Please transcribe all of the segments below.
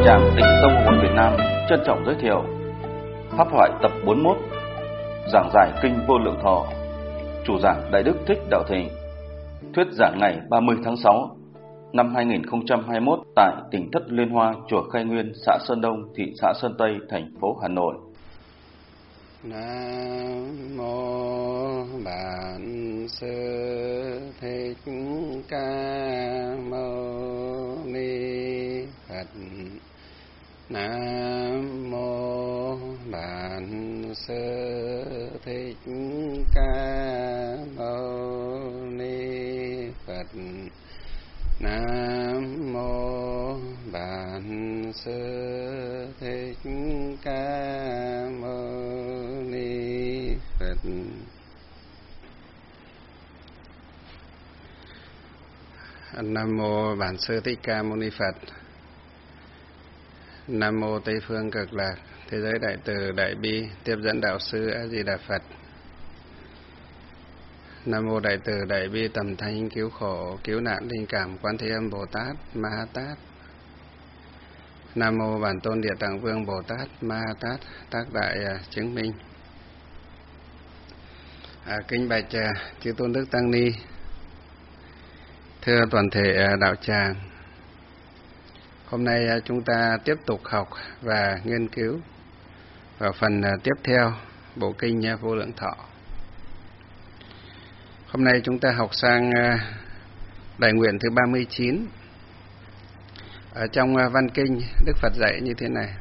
Đạo Tràng Tịnh Tông Hội Việt Nam trân trọng giới thiệu Pháp thoại tập 41, giảng giải kinh Vô Lượng Thọ. Chủ giảng Đại Đức Thích Đạo Thịnh. Thuyết giảng ngày 30 tháng 6 năm 2021 tại Tỉnh Thất Liên Hoa, chùa Khai Nguyên, xã Sơn Đông, thị xã Sơn Tây, thành phố Hà Nội. Nam mô Bản Sư Thích Ca Mâu Ni Phật. Nam mô Bản Sư Thích Ca Mâu Ni Phật. Nam mô Bản Sư Thích Ca Mâu Ni Phật. Nam mô Bản Sư Thích Ca Mâu Ni Phật. Nam mô Tây Phương Cực Lạc Thế Giới Đại Từ Đại Bi Tiếp Dẫn Đạo Sư A Di Đà Phật. Nam mô Đại Từ Đại Bi Tầm Thanh Cứu Khổ Cứu Nạn Linh Cảm Quán Thế Âm Bồ Tát Ma Ha Tát. Nam mô Bản Tôn Địa Tạng Vương Bồ Tát Ma Ha Tát Tác Đại Chứng Minh. Kính bạch chư tôn đức tăng ni, thưa toàn thể đạo tràng. Hôm nay chúng ta tiếp tục học và nghiên cứu vào phần tiếp theo bộ kinh Vô Lượng Thọ. Hôm nay chúng ta học sang đại nguyện thứ 39. Ở trong văn kinh, Đức Phật dạy như thế này: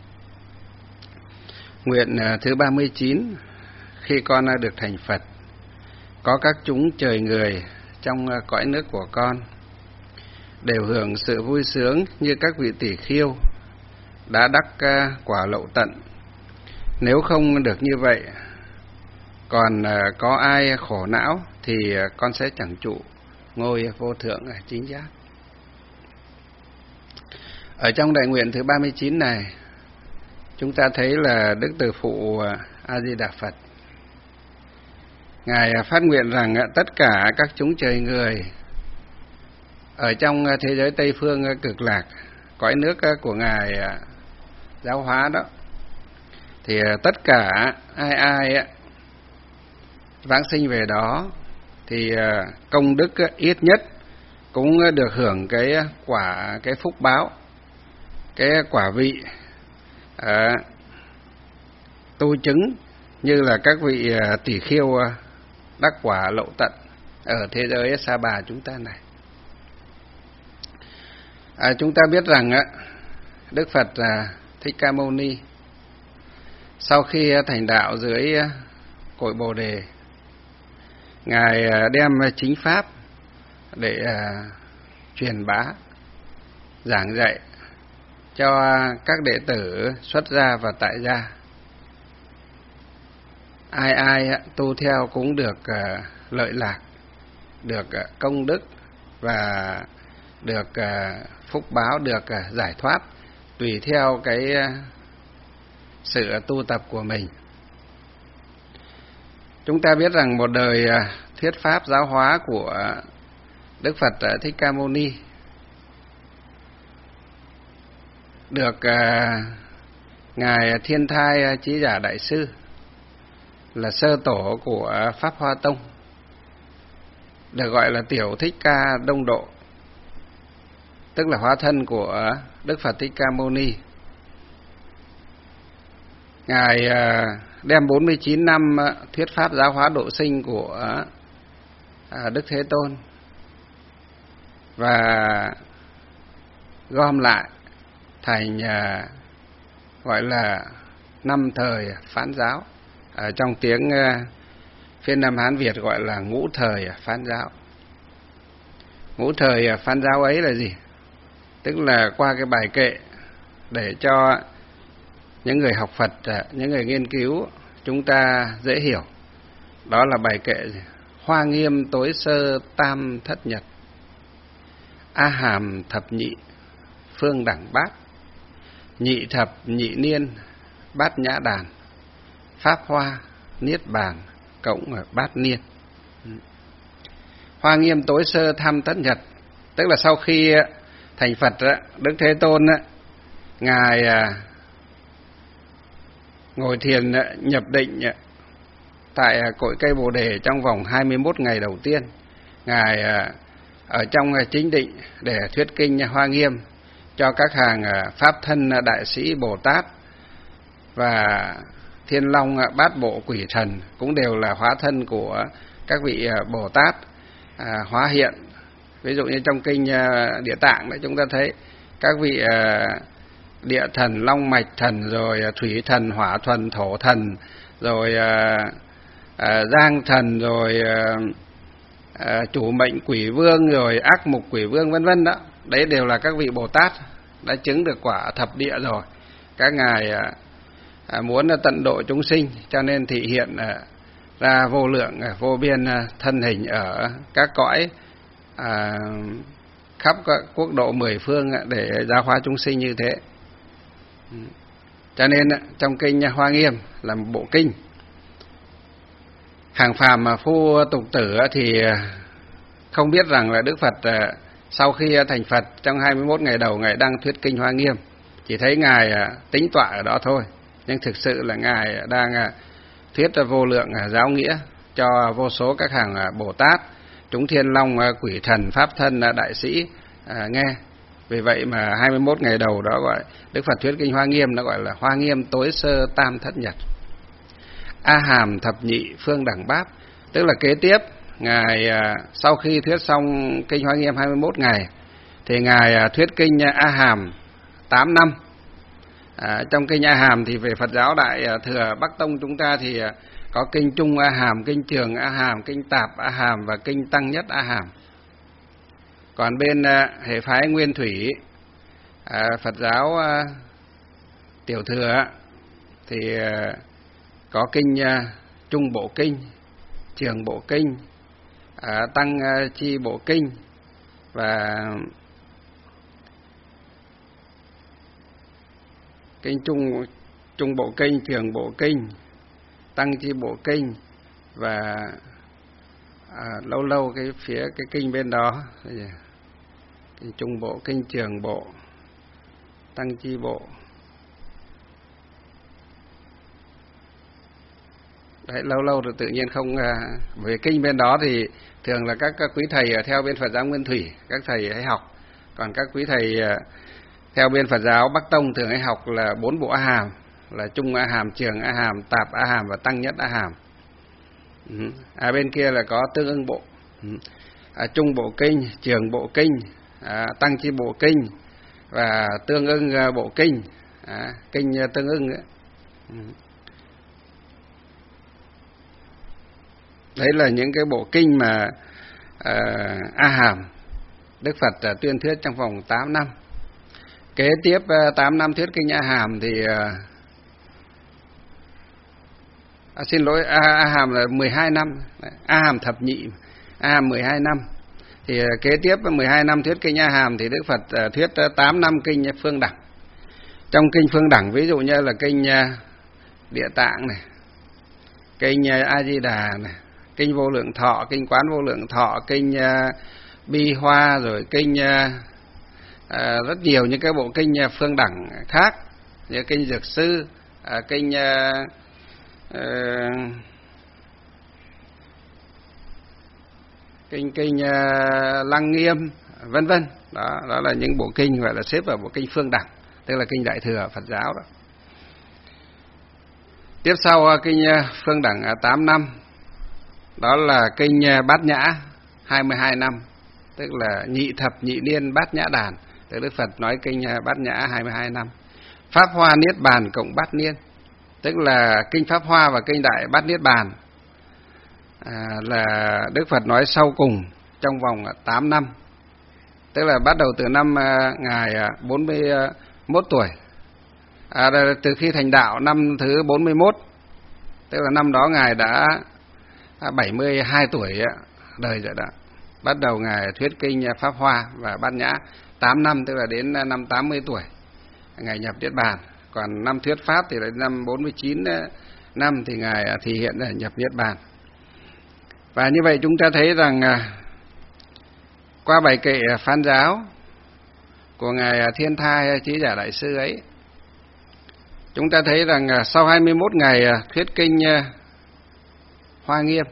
nguyện thứ 39, khi con được thành Phật, có các chúng trời người trong cõi nước của con đều hưởng sự vui sướng như các vị tỷ khiêu đã đắc quả lậu tận. Nếu không được như vậy, còn có ai khổ não thì con sẽ chẳng trụ ngôi vô thượng chính giác. Ở trong đại nguyện thứ 39 này, chúng ta thấy là Đức Từ Phụ A Di Đà Phật, Ngài phát nguyện rằng tất cả các chúng trời người ở trong thế giới Tây Phương Cực Lạc, cõi nước của Ngài giáo hóa đó, thì tất cả ai vãng sinh về đó thì công đức ít nhất cũng được hưởng cái phúc báo, cái quả vị tu chứng như là các vị tỷ khiêu đắc quả lậu tận ở thế giới Sa Bà chúng ta này. Chúng ta biết rằng Đức Phật Thích Ca Mâu Ni sau khi thành đạo dưới cội Bồ Đề, Ngài đem chính pháp để truyền bá, giảng dạy cho các đệ tử xuất gia và tại gia. Ai tu theo cũng được lợi lạc, được công đức và được phúc báo, được giải thoát tùy theo cái sự tu tập của mình. Chúng ta biết rằng một đời thuyết pháp giáo hóa của Đức Phật Thích Ca Mâu Ni được Ngài Thiên Thai Chí Giả Đại Sư, là sơ tổ của Pháp Hoa Tông, được gọi là Tiểu Thích Ca Đông Độ, tức là hóa thân của Đức Phật Thích Ca Mâu Ni. Ngài đem 49 năm thuyết pháp giáo hóa độ sinh của Đức Thế Tôn và gom lại thành gọi là 5 thời phán giáo, ở trong tiếng phiên Nam Hán Việt gọi là ngũ thời phán giáo. Ngũ thời phán giáo ấy là gì? Tức là qua cái bài kệ để cho những người học Phật, những người nghiên cứu chúng ta dễ hiểu. Đó là bài kệ gì? Hoa nghiêm tối sơ tam thất nhật, A hàm thập nhị phương đẳng bát, nhị thập nhị niên bát nhã đàn, pháp hoa niết bàn cộng bát niên. Hoa nghiêm tối sơ tham tất nhật, tức là sau khi thành Phật, Đức Thế Tôn Ngài ngồi thiền nhập định tại cội cây Bồ Đề trong vòng 21 ngày đầu tiên. Ngài ở trong chính định để thuyết kinh Hoa Nghiêm cho các hàng pháp thân đại sĩ Bồ Tát và Thiên Long Bát Bộ Quỷ Thần cũng đều là hóa thân của các vị Bồ Tát hóa hiện. Ví dụ như trong kinh Địa Tạng đấy, chúng ta thấy các vị địa thần, long mạch thần, rồi thủy thần, hỏa thần, thổ thần, rồi giang thần, rồi chủ mệnh quỷ vương, rồi ác mục quỷ vương, vân vân đó. Đấy đều là các vị Bồ Tát đã chứng được quả thập địa rồi. Các ngài muốn tận độ chúng sinh, cho nên thị hiện ra vô lượng vô biên thân hình ở các cõi khắp các quốc độ mười phương để giáo hóa chúng sinh như thế. Cho nên trong kinh Hoa Nghiêm là một bộ kinh. Hàng phàm mà phu tục tử thì không biết rằng là Đức Phật sau khi thành Phật trong 21 ngày đầu Ngài đang thuyết kinh Hoa Nghiêm, chỉ thấy Ngài tĩnh tọa ở đó thôi, nhưng thực sự là Ngài đang thuyết vô lượng giáo nghĩa cho vô số các hàng Bồ Tát, chúng thiên long, quỷ thần, pháp thân, đại sĩ nghe. Vì vậy mà 21 ngày đầu đó gọi Đức Phật thuyết kinh Hoa Nghiêm, nó gọi là Hoa Nghiêm tối sơ tam thất nhật. A hàm thập nhị phương đẳng bát, tức là kế tiếp Ngài sau khi thuyết xong kinh Hoa Nghiêm 21 ngày thì Ngài thuyết kinh A hàm 8 năm. Trong kinh A hàm thì về Phật giáo Đại thừa Bắc Tông chúng ta thì có kinh Trung A hàm, kinh Trường A hàm, kinh Tạp A hàm và kinh Tăng Nhất A hàm. Còn bên hệ phái Nguyên Thủy Phật giáo Tiểu thừa thì có kinh Trung Bộ Kinh, Trường Bộ Kinh, Tăng Chi Bộ Kinh và kinh Trung Bộ Kinh, Trường Bộ Kinh, Tăng Chi Bộ Kinh và lâu lâu cái phía cái kinh bên đó, kinh Trung Bộ, kinh Trường Bộ, Tăng Chi Bộ. Đấy, lâu lâu rồi tự nhiên không về kinh bên đó thì thường là các quý thầy theo bên Phật giáo Nguyên Thủy các thầy hay học, còn các quý thầy theo bên Phật giáo Bắc Tông thường hay học là 4 bộ A hàm, là Trung A hàm, Trường A hàm, Tạp A hàm và Tăng Nhất A hàm. Bên kia là có tương ưng bộ, Trung Bộ Kinh, Trường Bộ Kinh, Tăng Chi Bộ Kinh và tương ưng bộ kinh, kinh tương ưng ấy. Đấy là những cái bộ kinh mà A hàm Đức Phật tuyên thuyết trong vòng 8 năm. Kế tiếp 8 năm thuyết kinh A hàm thì xin lỗi, A hàm là 12 năm, A hàm thập nhị, A hàm 12 năm. Thì kế tiếp 12 năm thuyết kinh A hàm thì Đức Phật thuyết 8 năm kinh Phương Đẳng. Trong kinh Phương Đẳng ví dụ như là kinh Địa Tạng này, kinh A Di Đà này, kinh Vô Lượng Thọ, kinh Quán Vô Lượng Thọ, kinh Bi Hoa, rồi kinh rất nhiều những cái bộ kinh Phương Đẳng khác, như kinh Dược Sư, kinh kinh Lăng Nghiêm, vân vân. Đó là những bộ kinh gọi là xếp vào bộ kinh Phương Đẳng, tức là kinh Đại thừa Phật giáo đó. Tiếp sau kinh Phương Đẳng 8 năm, đó là kinh Bát Nhã 22 năm, tức là nhị thập nhị niên Bát Nhã đàn. Tức Đức Phật nói kinh Bát Nhã 22 năm. Pháp Hoa Niết Bàn cộng Bát Niên, tức là kinh Pháp Hoa và kinh Đại Bát Niết Bàn là Đức Phật nói sau cùng trong vòng 8 năm. Tức là bắt đầu từ năm Ngài 41 tuổi, từ khi thành đạo năm thứ 41, tức là năm đó Ngài đã 72 tuổi đời rồi đó. Bắt đầu Ngài thuyết kinh Pháp Hoa và Bát Nhã 8 năm, tức là đến năm 80 tuổi Ngài nhập Niết Bàn. Còn năm thuyết Pháp thì là năm 49 năm thì Ngài thì hiện là nhập Niết Bàn. Và như vậy chúng ta thấy rằng qua bài kệ phán giáo của ngài Thiên Thai Trí Giả Đại Sư ấy, chúng ta thấy rằng sau 21 ngày thuyết kinh Hoa Nghiêm,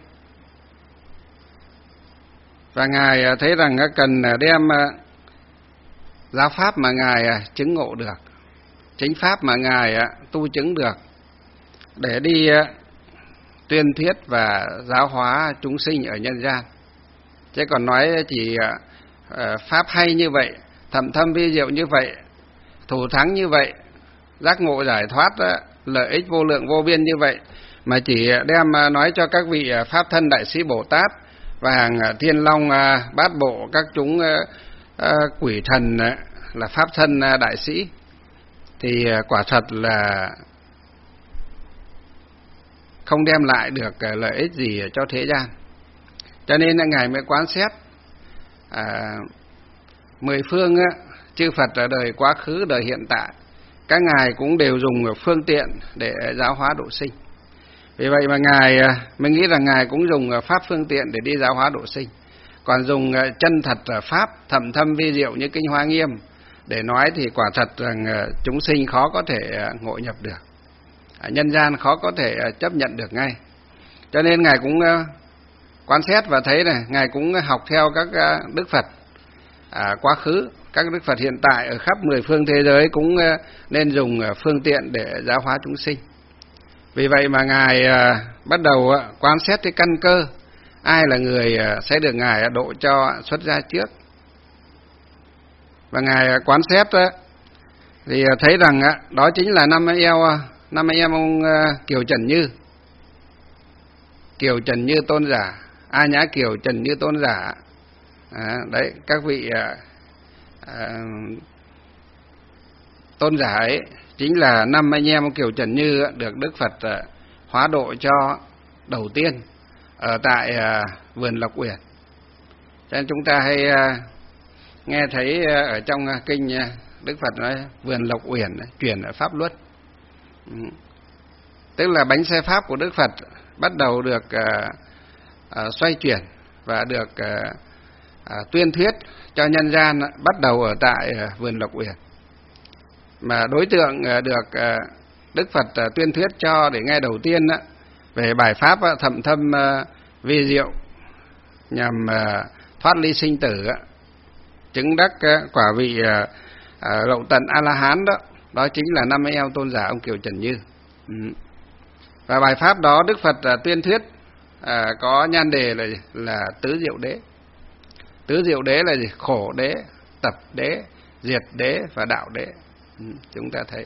và ngài thấy rằng cần đem giáo pháp mà ngài chứng ngộ được, chính pháp mà ngài tu chứng được, để đi tuyên thuyết và giáo hóa chúng sinh ở nhân gian. Chứ còn nói chỉ pháp hay như vậy, thậm thâm vi diệu như vậy, thủ thắng như vậy, giác ngộ giải thoát, lợi ích vô lượng vô biên như vậy, mà chỉ đem nói cho các vị pháp thân đại sĩ Bồ Tát và hàng thiên long bát bộ, các chúng quỷ thần là pháp thân đại sĩ, thì quả thật là không đem lại được lợi ích gì cho thế gian. Cho nên là ngài mới quán xét 10 phương chư Phật ở đời quá khứ, đời hiện tại, các ngài cũng đều dùng phương tiện để giáo hóa độ sinh. Vì vậy mà ngài mới nghĩ rằng ngài cũng dùng pháp phương tiện để đi giáo hóa độ sinh. Còn dùng chân thật pháp thậm thâm vi diệu như kinh Hoa Nghiêm để nói thì quả thật rằng chúng sinh khó có thể ngộ nhập được, nhân gian khó có thể chấp nhận được ngay. Cho nên ngài cũng quan xét và thấy này, ngài cũng học theo các đức Phật quá khứ, các đức Phật hiện tại ở khắp 10 phương thế giới cũng nên dùng phương tiện để giáo hóa chúng sinh. Vì vậy mà ngài bắt đầu quan xét cái căn cơ, ai là người sẽ được ngài độ cho xuất gia trước. Và ngài quan xét thì thấy rằng đó chính là năm anh em ông Kiều Trần Như. Kiều Trần Như tôn giả, A Nhã Kiều Trần Như tôn giả. Đấy, các vị tôn giả ấy chính là năm anh em ông Kiều Trần Như được Đức Phật hóa độ cho đầu tiên ở tại vườn Lộc Uyển. Cho nên chúng ta hay nghe thấy ở trong kinh Đức Phật nói vườn Lộc Uyển chuyển ở pháp luân, tức là bánh xe pháp của Đức Phật bắt đầu được xoay chuyển và được tuyên thuyết cho nhân gian bắt đầu ở tại vườn Lộc Uyển. Mà đối tượng được Đức Phật tuyên thuyết cho để nghe đầu tiên về bài pháp thậm thâm vi diệu nhằm thoát ly sinh tử, chứng đắc quả vị lậu tận A La Hán đó, đó chính là năm anh em tôn giả ông Kiều Trần Như. Và bài pháp đó Đức Phật tuyên thuyết có nhan đề là tứ diệu đế. Tứ diệu đế là gì? Khổ đế, tập đế, diệt đế và đạo đế. Chúng ta thấy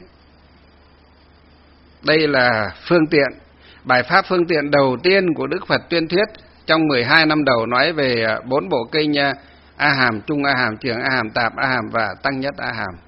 đây là phương tiện, bài pháp phương tiện đầu tiên của Đức Phật tuyên thuyết trong 12 năm đầu, nói về 4 bộ kinh A Hàm, Trung A Hàm, Trường A Hàm, Tạp A Hàm và Tăng Nhất A Hàm.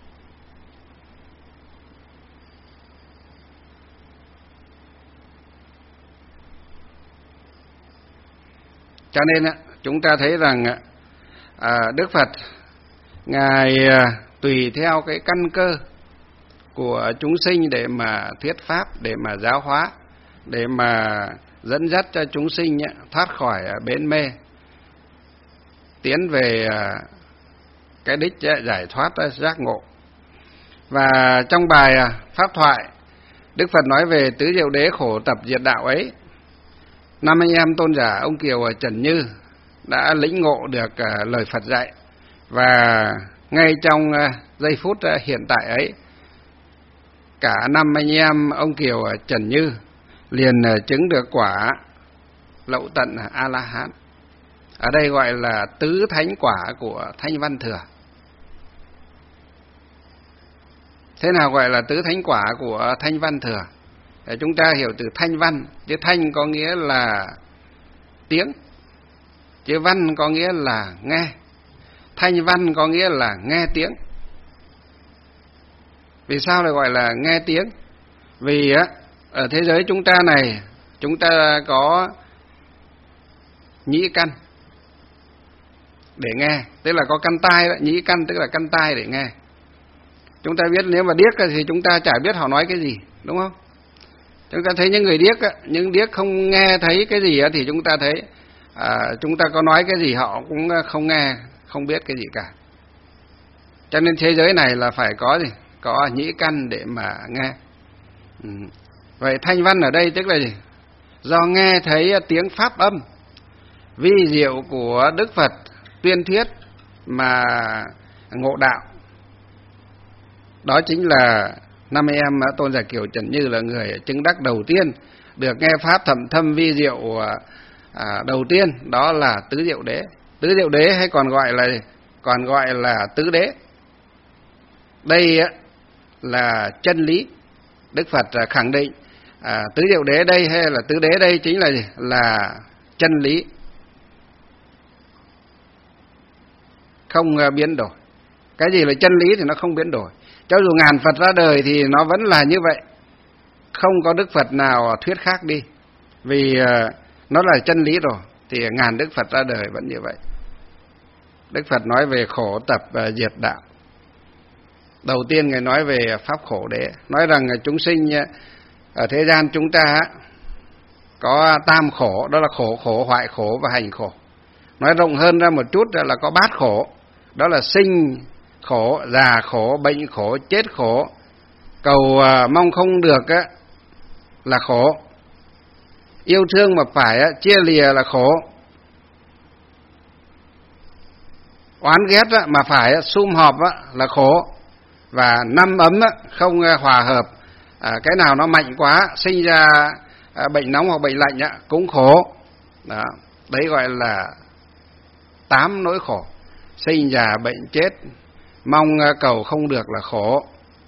Cho nên chúng ta thấy rằng Đức Phật ngài tùy theo cái căn cơ của chúng sinh để mà thuyết pháp, để mà giáo hóa, để mà dẫn dắt cho chúng sinh thoát khỏi bến mê, tiến về cái đích giải thoát giác ngộ. Và trong bài pháp thoại, Đức Phật nói về tứ diệu đế khổ tập diệt đạo ấy, năm anh em tôn giả ông Kiều Trần Như đã lĩnh ngộ được lời Phật dạy, và ngay trong giây phút hiện tại ấy, cả năm anh em ông Kiều Trần Như liền chứng được quả lậu tận A La Hán. Ở đây gọi là tứ thánh quả của Thanh Văn Thừa. Thế nào gọi là tứ thánh quả của Thanh Văn Thừa? Để chúng ta hiểu từ thanh văn, chứ thanh có nghĩa là tiếng, chứ văn có nghĩa là nghe. Thanh văn có nghĩa là nghe tiếng. Vì sao lại gọi là nghe tiếng? Vì ở thế giới chúng ta này, chúng ta có nhĩ căn để nghe, tức là có căn tai đó, nhĩ căn tức là căn tai để nghe. Chúng ta biết nếu mà điếc thì chúng ta chả biết họ nói cái gì, đúng không? Chúng ta thấy những người điếc, những điếc không nghe thấy cái gì thì chúng ta thấy chúng ta có nói cái gì họ cũng không nghe, không biết cái gì cả. Cho nên thế giới này là phải có gì? Có nhĩ căn để mà nghe. Vậy thanh văn ở đây tức là gì? Do nghe thấy tiếng pháp âm vi diệu của Đức Phật tuyên thuyết mà ngộ đạo. Đó chính là năm em Tôn Giả Kiều Trần Như là người chứng đắc đầu tiên được nghe pháp thậm thâm vi diệu đầu tiên, đó là tứ diệu đế. Tứ diệu đế hay còn gọi là tứ đế. Đây là chân lý. Đức Phật khẳng định tứ diệu đế đây hay là tứ đế đây chính là gì? Là chân lý, không biến đổi. Cái gì là chân lý thì nó không biến đổi. Cho dù ngàn Phật ra đời thì nó vẫn là như vậy, không có Đức Phật nào thuyết khác đi. Vì nó là chân lý rồi thì ngàn Đức Phật ra đời vẫn như vậy. Đức Phật nói về khổ tập diệt đạo. Đầu tiên Ngài nói về pháp khổ đế, nói rằng chúng sinh ở thế gian chúng ta có tam khổ, đó là khổ, hoại khổ và hành khổ. Nói rộng hơn ra một chút là có bát khổ, đó là sinh khổ, già khổ, bệnh khổ, chết khổ, cầu mong không được là khổ, yêu thương mà phải chia lìa là khổ, oán ghét mà phải sum họp là khổ, và năm ấm không hòa hợp, cái nào nó mạnh quá sinh ra bệnh nóng hoặc bệnh lạnh cũng khổ. Đó, đấy gọi là 8 nỗi khổ. Sinh già bệnh chết, mong cầu không được là khổ,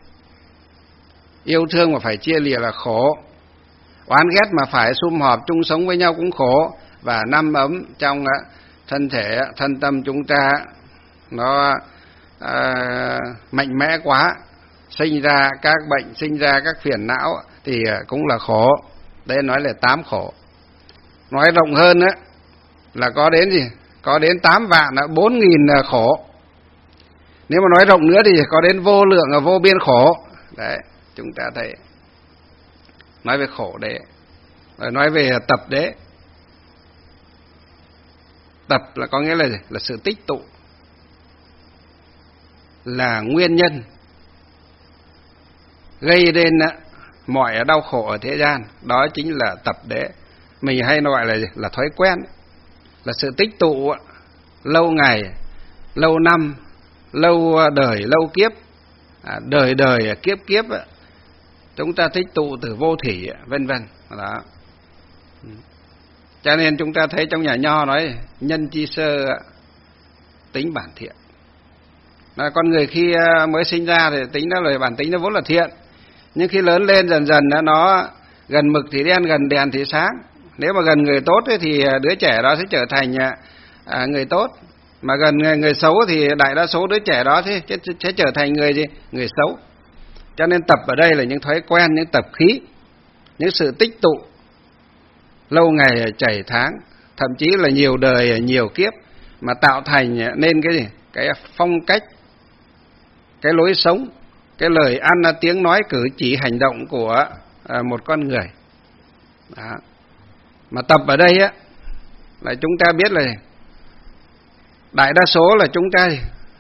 yêu thương mà phải chia lìa là khổ, oán ghét mà phải sum họp chung sống với nhau cũng khổ, và năm ấm trong thân thể thân tâm chúng ta nó mạnh mẽ quá, sinh ra các bệnh, sinh ra các phiền não thì cũng là khổ. Đây nói là 8 khổ. Nói rộng hơn là có đến gì? Có đến 8 vạn 4.000 khổ. Nếu mà nói rộng nữa thì có đến vô lượng vô biên khổ. Đấy, chúng ta thấy. Nói về khổ đế, rồi nói về tập đế. Tập là có nghĩa là gì? Là sự tích tụ, là nguyên nhân gây nên mọi đau khổ ở thế gian. Đó chính là tập đế. Mình hay gọi là gì? Là thói quen, là sự tích tụ lâu ngày, lâu năm, lâu đời, lâu kiếp, đời đời kiếp kiếp chúng ta tích tụ từ vô thỉ, vân vân. Đó. Cho nên chúng ta thấy trong nhà Nho nói nhân chi sơ tính bản thiện. Là con người khi mới sinh ra thì tính nó là bản tính nó vốn là thiện, nhưng khi lớn lên dần dần nó gần mực thì đen, gần đèn thì sáng. Nếu mà gần người tốt thì đứa trẻ đó sẽ trở thành người tốt, mà gần người xấu thì đại đa số đứa trẻ đó sẽ trở thành người gì? Người xấu. Cho nên tập ở đây là những thói quen, những tập khí, những sự tích tụ lâu ngày chảy tháng, thậm chí là nhiều đời nhiều kiếp mà tạo thành nên cái gì? Cái phong cách, cái lối sống, cái lời ăn tiếng nói cử chỉ hành động của một con người. Đó. Mà tập ở đây là chúng ta biết là đại đa số là chúng ta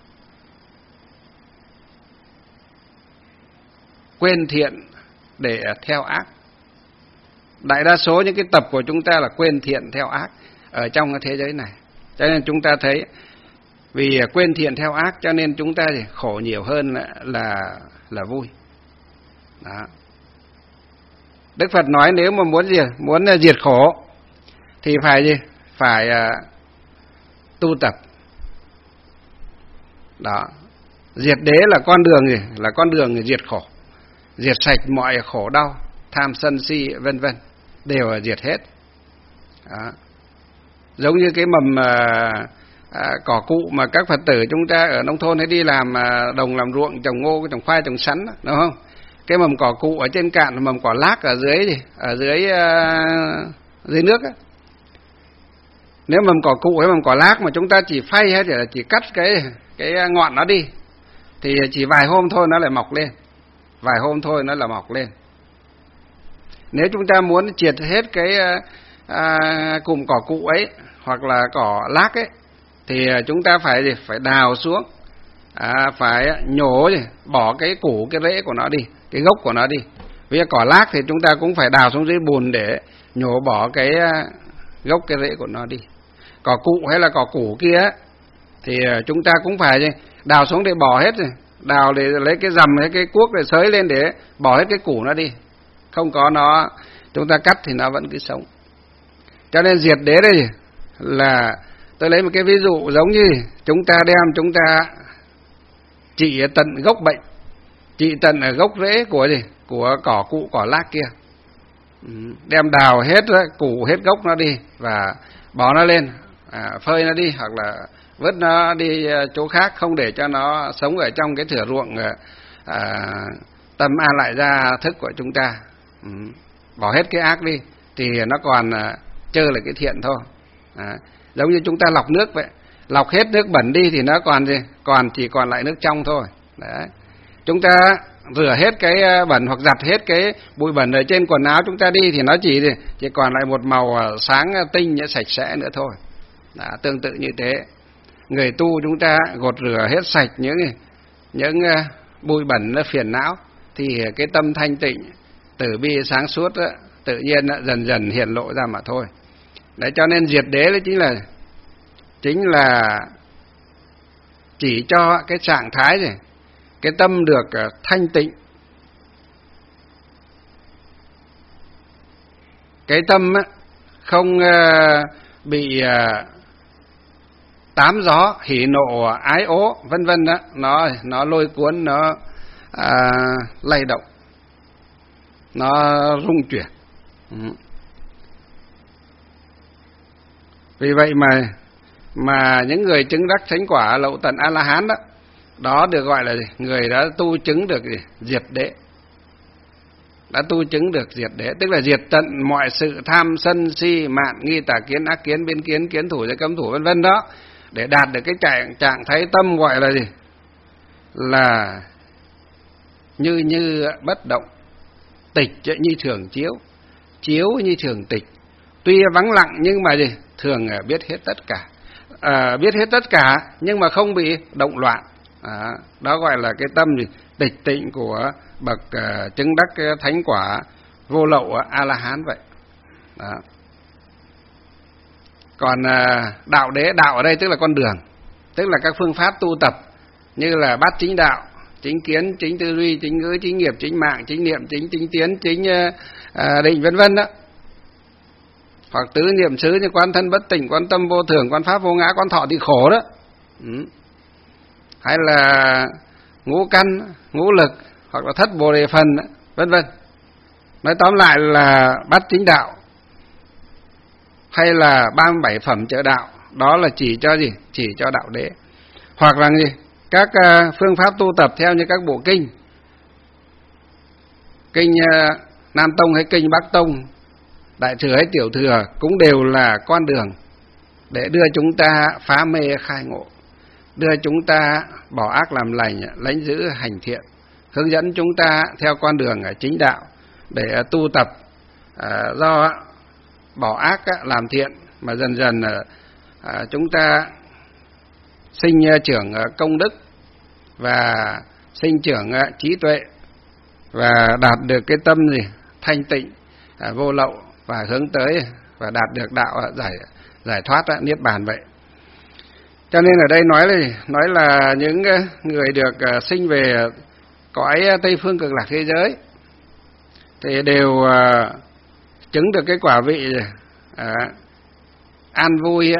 quên thiện để theo ác. Đại đa số những cái tập của chúng ta là quên thiện theo ác ở trong cái thế giới này. Cho nên chúng ta thấy vì quên thiện theo ác cho nên chúng ta thì khổ nhiều hơn là vui. Đó. Đức Phật nói nếu mà muốn diệt khổ thì phải gì? Phải tu tập. Đó. Diệt đế là con đường gì? Là con đường diệt khổ. Diệt sạch mọi khổ đau, tham sân si vân vân, đều diệt hết. Đó. Giống như cái mầm cỏ cụ mà các Phật tử chúng ta ở nông thôn hay đi làm đồng làm ruộng, trồng ngô, trồng khoai, trồng sắn, đúng không? Cái mầm cỏ cụ ở trên cạn, mầm cỏ lác ở dưới gì? Ở dưới nước á. Nếu mầm cỏ cụ hay mầm cỏ lác mà chúng ta chỉ phay hay là chỉ cắt cái ngọn nó đi thì chỉ vài hôm thôi nó lại mọc lên. Vài hôm thôi nó là mọc lên. Nếu chúng ta muốn triệt hết cái cụm cỏ cụ ấy hoặc là cỏ lác ấy thì chúng ta phải đào xuống, phải nhổ bỏ cái củ, cái rễ của nó đi, cái gốc của nó đi. Vì cỏ lác thì chúng ta cũng phải đào xuống dưới bùn để nhổ bỏ cái gốc, cái rễ của nó đi. Cỏ cụ hay là cỏ củ kia thì chúng ta cũng phải đào xuống để bỏ hết, đào để lấy cái rằm, lấy cái cuốc để xới lên để bỏ hết cái củ nó đi. Không có nó, chúng ta cắt thì nó vẫn cứ sống. Cho nên diệt đế đây là tôi lấy một cái ví dụ giống như chúng ta trị tận gốc bệnh, trị tận ở gốc rễ của cỏ cụ, cỏ lác kia. Đem đào hết củ, hết gốc nó đi và bỏ nó lên, phơi nó đi hoặc là vứt nó đi chỗ khác, không để cho nó sống ở trong cái thửa ruộng tâm an lại ra thức của chúng ta. Bỏ hết cái ác đi thì nó còn trơ lại cái thiện thôi. Giống như chúng ta lọc nước vậy, lọc hết nước bẩn đi thì nó chỉ còn lại nước trong thôi. Đấy. Chúng ta rửa hết cái bẩn hoặc giặt hết cái bụi bẩn ở trên quần áo chúng ta đi thì nó chỉ còn lại một màu sáng tinh, sạch sẽ nữa thôi. Tương tự như thế, người tu chúng ta gột rửa hết sạch những bụi bẩn phiền não thì cái tâm thanh tịnh, từ bi sáng suốt tự nhiên dần dần hiện lộ ra mà thôi. Đấy, cho nên diệt đế đấy chính là chỉ cho cái trạng thái này, cái tâm được thanh tịnh, cái tâm không bị tám gió hỉ nộ ái ố vân vân đó, nó lôi cuốn, nó lay động, nó rung chuyển. Vì vậy mà những người chứng đắc thánh quả lậu tận A La Hán đó được gọi là người đã tu chứng được diệt đế. Đã tu chứng được diệt đế, tức là diệt tận mọi sự tham sân si mạn nghi tà kiến ác kiến biên kiến kiến thủ giới cấm thủ vân vân đó, để đạt được cái trạng thái tâm gọi là là như bất động, tịch như thường chiếu, chiếu như thường tịch, tuy vắng lặng nhưng mà thường biết hết tất cả, biết hết tất cả nhưng mà không bị động loạn. Đó gọi là cái tâm tịch tịnh của bậc chứng đắc thánh quả vô lậu A La Hán vậy. Đó. Còn đạo đế, đạo ở đây tức là con đường, tức là các phương pháp tu tập như là bát chính đạo, chính kiến, chính tư duy, chính ngữ, chính nghiệp, chính mạng, chính niệm, chính tiến, chính định vân vân đó. Hoặc tứ niệm xứ như quán thân bất tỉnh, quán tâm vô thường, quán pháp vô ngã, quán thọ thì khổ đó. Hay là ngũ căn, ngũ lực, hoặc là thất bồ đề phần, vân vân. Nói tóm lại là bát chính đạo hay là 37 phẩm trợ đạo, đó là chỉ cho chỉ cho đạo đế. Hoặc là các phương pháp tu tập theo như các bộ kinh, kinh Nam Tông hay kinh Bắc Tông, Đại Thừa hay Tiểu Thừa, cũng đều là con đường để đưa chúng ta phá mê khai ngộ, đưa chúng ta bỏ ác làm lành, lãnh giữ hành thiện, hướng dẫn chúng ta theo con đường chính đạo để tu tập, do bỏ ác làm thiện mà dần dần chúng ta sinh trưởng công đức và sinh trưởng trí tuệ và đạt được cái tâm thanh tịnh vô lậu và hướng tới và đạt được đạo giải thoát niết bàn vậy. Cho nên ở đây nói là những người được sinh về cõi Tây Phương Cực Lạc thế giới thì đều chứng được cái quả vị an vui,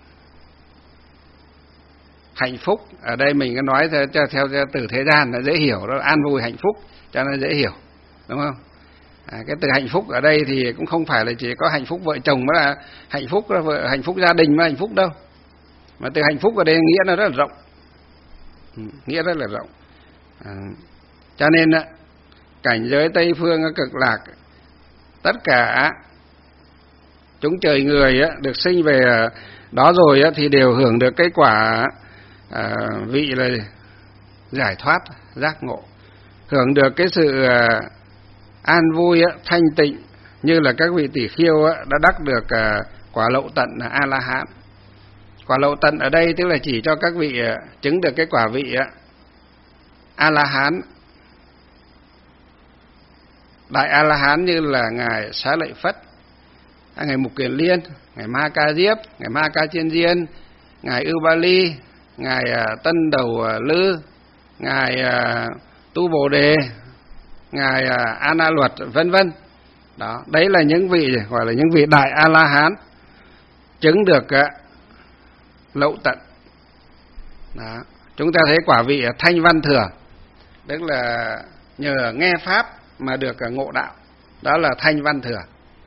hạnh phúc. Ở đây mình có nói theo từ thế gian là dễ hiểu, đó an vui hạnh phúc cho nên dễ hiểu, đúng không? Cái từ hạnh phúc ở đây thì cũng không phải là chỉ có hạnh phúc vợ chồng mới là hạnh phúc, hạnh phúc gia đình mới hạnh phúc đâu, mà từ hạnh phúc ở đây nghĩa nó rất là rộng, nghĩa rất là rộng. Cho nên cảnh giới Tây Phương Cực Lạc, tất cả chúng trời người được sinh về đó rồi thì đều hưởng được cái quả vị là giải thoát giác ngộ, hưởng được cái sự an vui thanh tịnh, như là các vị tỷ khiêu đã đắc được quả lậu tận A La Hán. Quả lậu tận ở đây tức là chỉ cho các vị chứng được cái quả vị A-la-hán, đại A-la-hán như là ngài Xá Lợi Phất, ngài Mục Kiền Liên, ngài Ma Ca Diếp, ngài Ma Ca Chiên Diên, ngài Ưu Ba Ly, ngài Tân Đầu Lư, ngài Tu Bồ Đề, ngài A Na Luật, vân vân. Đó, đấy là những vị gọi là những vị đại A-la-hán chứng được lậu tận. Đó, chúng ta thấy quả vị Thanh Văn Thừa, tức là nhờ nghe pháp mà được ngộ đạo, đó là Thanh Văn Thừa.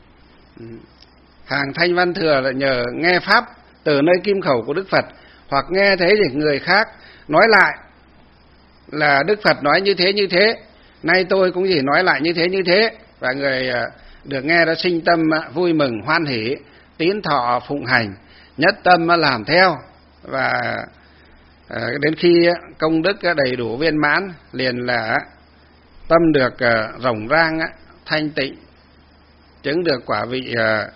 Hàng Thanh Văn Thừa là nhờ nghe pháp từ nơi kim khẩu của Đức Phật, hoặc nghe thấy thì người khác nói lại là Đức Phật nói như thế, nay tôi cũng chỉ nói lại như thế, và người được nghe đã sinh tâm vui mừng hoan hỷ, tín thọ phụng hành, nhất tâm làm theo, và đến khi công đức đầy đủ viên mãn, liền là tâm được rộng rang thanh tịnh, chứng được quả vị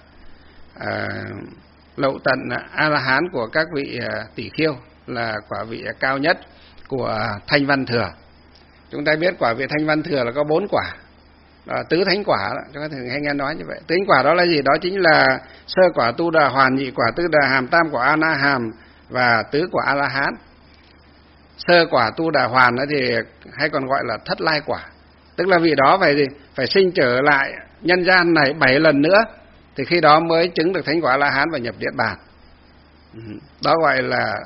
lậu tận A-la-hán của các vị tỷ khiêu, là quả vị cao nhất của Thanh Văn Thừa. Chúng ta biết quả vị Thanh Văn Thừa là có 4 quả, đó, tứ thánh quả đó, chúng ta thường hay nghe nói như vậy. Tứ thánh quả đó là gì? Đó chính là sơ quả Tu Đà Hoàn, nhị quả Tư Đà Hàm, tam quả A Na Hàm và tứ quả A La Hán. Sơ quả Tu Đà Hoàn thì hay còn gọi là thất lai quả, tức là vị đó phải sinh trở lại nhân gian này 7 lần nữa, thì khi đó mới chứng được thánh quả A La Hán và nhập Niết Bàn. Đó gọi là,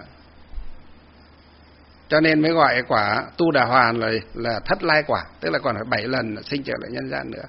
cho nên mới gọi quả Tu Đà Hoàn là thất lai quả, tức là còn phải 7 lần sinh trở lại nhân gian nữa.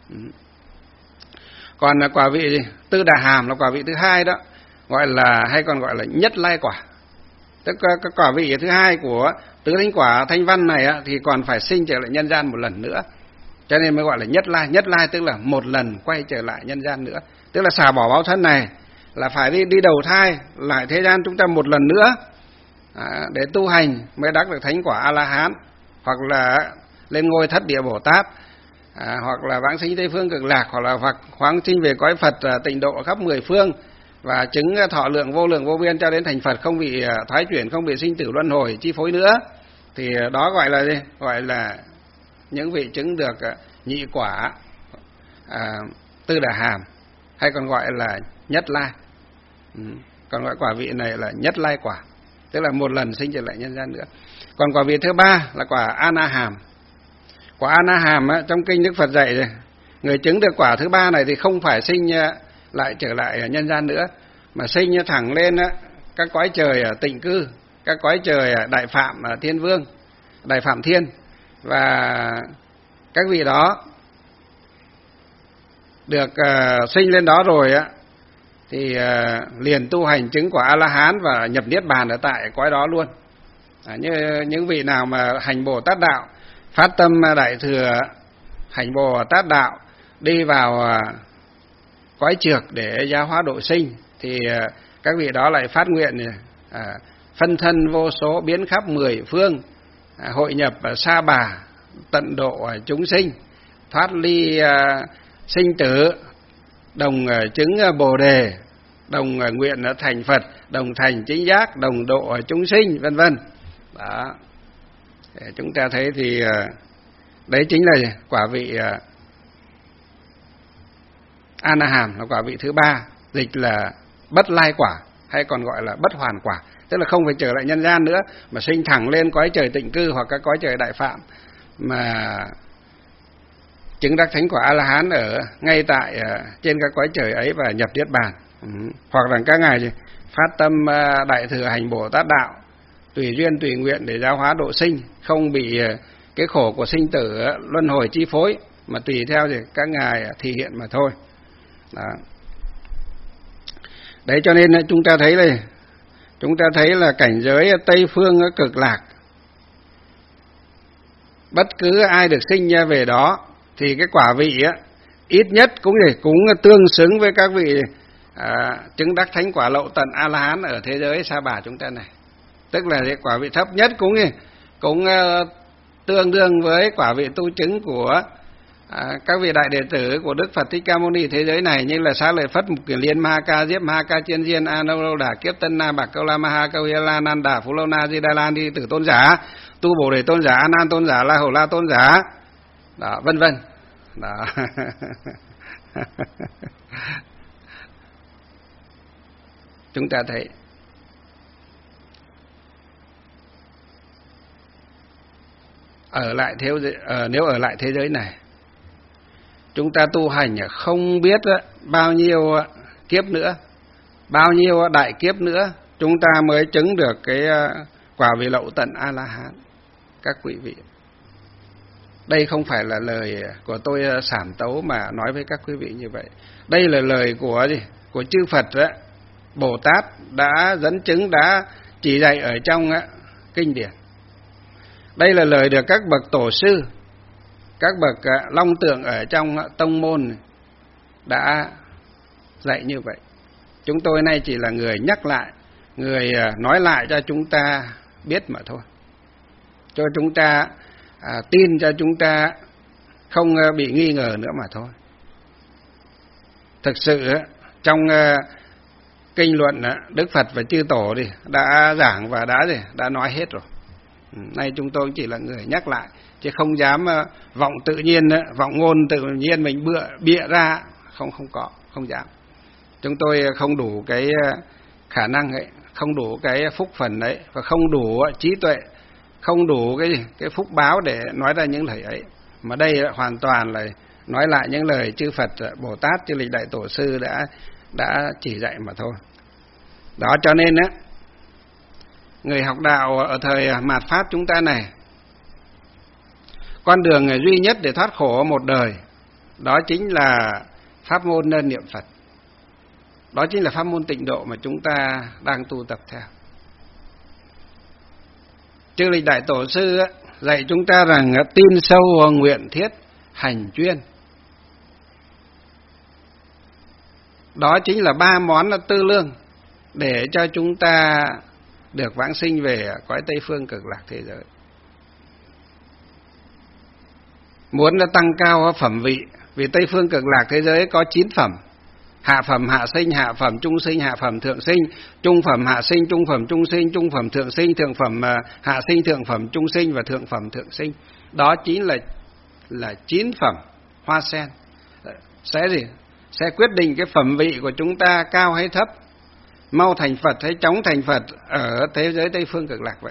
Còn quả vị Tư Đà Hàm là quả vị thứ hai đó, gọi là hay còn gọi là nhất lai quả, tức cái quả vị thứ hai của tứ thánh quả Thanh Văn này thì còn phải sinh trở lại nhân gian một lần nữa, cho nên mới gọi là nhất lai. Nhất lai tức là một lần quay trở lại nhân gian nữa, tức là xả bỏ báo thân này là phải đi đầu thai lại thế gian chúng ta một lần nữa, để tu hành mới đắc được thánh quả A-la-hán, hoặc là lên ngôi Thất Địa Bồ Tát, hoặc là vãng sinh Tây Phương Cực Lạc, hoặc là hoáng sinh về cõi Phật tịnh độ khắp 10 phương, và chứng thọ lượng vô biên cho đến thành Phật, không bị thoái chuyển, không bị sinh tử luân hồi chi phối nữa. Thì đó gọi là gì? Gọi là những vị chứng được nhị quả Tư Đà Hàm, hay còn gọi là nhất lai. Còn gọi quả vị này là nhất lai quả, tức là một lần sinh trở lại nhân gian nữa. Còn quả vị thứ ba là quả A Na Hàm. Quả A Na Hàm trong kinh Đức Phật dạy rồi, người chứng được quả thứ ba này thì không phải sinh lại trở lại nhân gian nữa, mà sinh thẳng lên các cõi trời tịnh cư, các cõi trời Đại Phạm Thiên Vương, Đại Phạm Thiên, và các vị đó được sinh lên đó rồi thì liền tu hành chứng quả A-la-hán và nhập Niết Bàn ở tại cõi đó luôn. Như những vị nào mà hành Bồ Tát đạo, phát tâm đại thừa hành Bồ Tát đạo, đi vào cõi trược để giáo hóa độ sinh, thì các vị đó lại phát nguyện phân thân vô số biến khắp 10 phương, hội nhập Sa Bà, tận độ chúng sinh, thoát ly sinh tử, đồng chứng Bồ Đề, đồng nguyện thành Phật, đồng thành chính giác, đồng độ chúng sinh, vân vân. Đó, để chúng ta thấy thì đấy chính là quả vị A Na Hàm, là quả vị thứ ba, dịch là bất lai quả, hay còn gọi là bất hoàn quả, tức là không phải trở lại nhân gian nữa, mà sinh thẳng lên cõi trời tịnh cư hoặc các cõi trời Đại Phạm, mà chứng đắc thánh quả A-la-hán ở ngay tại trên các cõi trời ấy và nhập Niết Bàn. Hoặc là các ngài phát tâm đại thừa hành Bồ Tát đạo, tùy duyên tùy nguyện để giáo hóa độ sinh, không bị cái khổ của sinh tử luân hồi chi phối, mà tùy theo thì các ngài thể hiện mà thôi. Đó. Đấy, cho nên chúng ta thấy là cảnh giới Tây Phương Cực Lạc, bất cứ ai được sinh ra về đó thì cái quả vị ít nhất cũng tương xứng với các vị chứng đắc thánh quả lậu tận A-la-hán ở thế giới Sa Bà chúng ta này. Tức là cái quả vị thấp nhất cũng tương đương với quả vị tu chứng của các vị đại đệ tử của Đức Phật Thích Ca Mâu Ni thế giới này, như là Xá Lợi Phất, Mục Kiền Liên, Ma Ca Diếp, Ma Ca Chiên Diên, A Nâu Lâu Đà, Kiếp Tân Na, Bạc Câu La, Ma Ha Câu Hi La, Nan Đà, Phú Lâu Na, Di Đà Lan, Đi Tử Tôn Giả, Tu Bồ Đề Tôn Giả, A Nan Tôn Giả, La Hầu La Tôn Giả, đó, vân vân. Đó. Chúng ta thấy nếu ở lại thế giới này, chúng ta tu hành không biết bao nhiêu kiếp nữa, bao nhiêu đại kiếp nữa, chúng ta mới chứng được cái quả vị lậu tận A-la-hán. Các quý vị, đây không phải là lời của tôi sảm tấu mà nói với các quý vị như vậy. Đây là lời của chư Phật đó, Bồ Tát đã dẫn chứng, đã chỉ dạy ở trong kinh điển. Đây là lời được các bậc tổ sư, các bậc long tượng ở trong tông môn đã dạy như vậy. Chúng tôi nay chỉ là người nhắc lại, người nói lại cho chúng ta biết mà thôi, cho chúng ta tin, cho chúng ta không bị nghi ngờ nữa mà thôi. Thực sự trong kinh luận Đức Phật và chư tổ đã giảng và đã nói hết rồi. Nay chúng tôi chỉ là người nhắc lại, chứ không dám vọng tự nhiên, vọng ngôn tự nhiên mình bịa ra, không dám. Chúng tôi không đủ cái khả năng ấy, không đủ cái phúc phần ấy, và không đủ trí tuệ, không đủ cái phúc báo để nói ra những lời ấy. Mà đây hoàn toàn là nói lại những lời chư Phật, Bồ Tát, chư lịch đại tổ sư đã chỉ dạy mà thôi. Đó, cho nên người học đạo ở thời mạt Pháp chúng ta này, con đường duy nhất để thoát khổ một đời, đó chính là pháp môn niệm Phật. Đó chính là pháp môn tịnh độ mà chúng ta đang tu tập theo. Chư lịch đại tổ sư dạy chúng ta rằng tin sâu, nguyện thiết, hành chuyên. Đó chính là 3 món tư lương để cho chúng ta được vãng sinh về cõi Tây Phương Cực Lạc thế giới. Muốn tăng cao phẩm vị, vì Tây Phương Cực Lạc thế giới có 9 phẩm: hạ phẩm hạ sinh, hạ phẩm trung sinh, hạ phẩm thượng sinh, trung phẩm hạ sinh, trung phẩm trung sinh, trung phẩm thượng sinh, thượng phẩm hạ sinh, thượng phẩm trung sinh và thượng phẩm thượng sinh. Đó chính là 9 phẩm hoa sen. Sẽ quyết định cái phẩm vị của chúng ta cao hay thấp, mau thành Phật hay chóng thành Phật ở thế giới Tây Phương Cực Lạc vậy.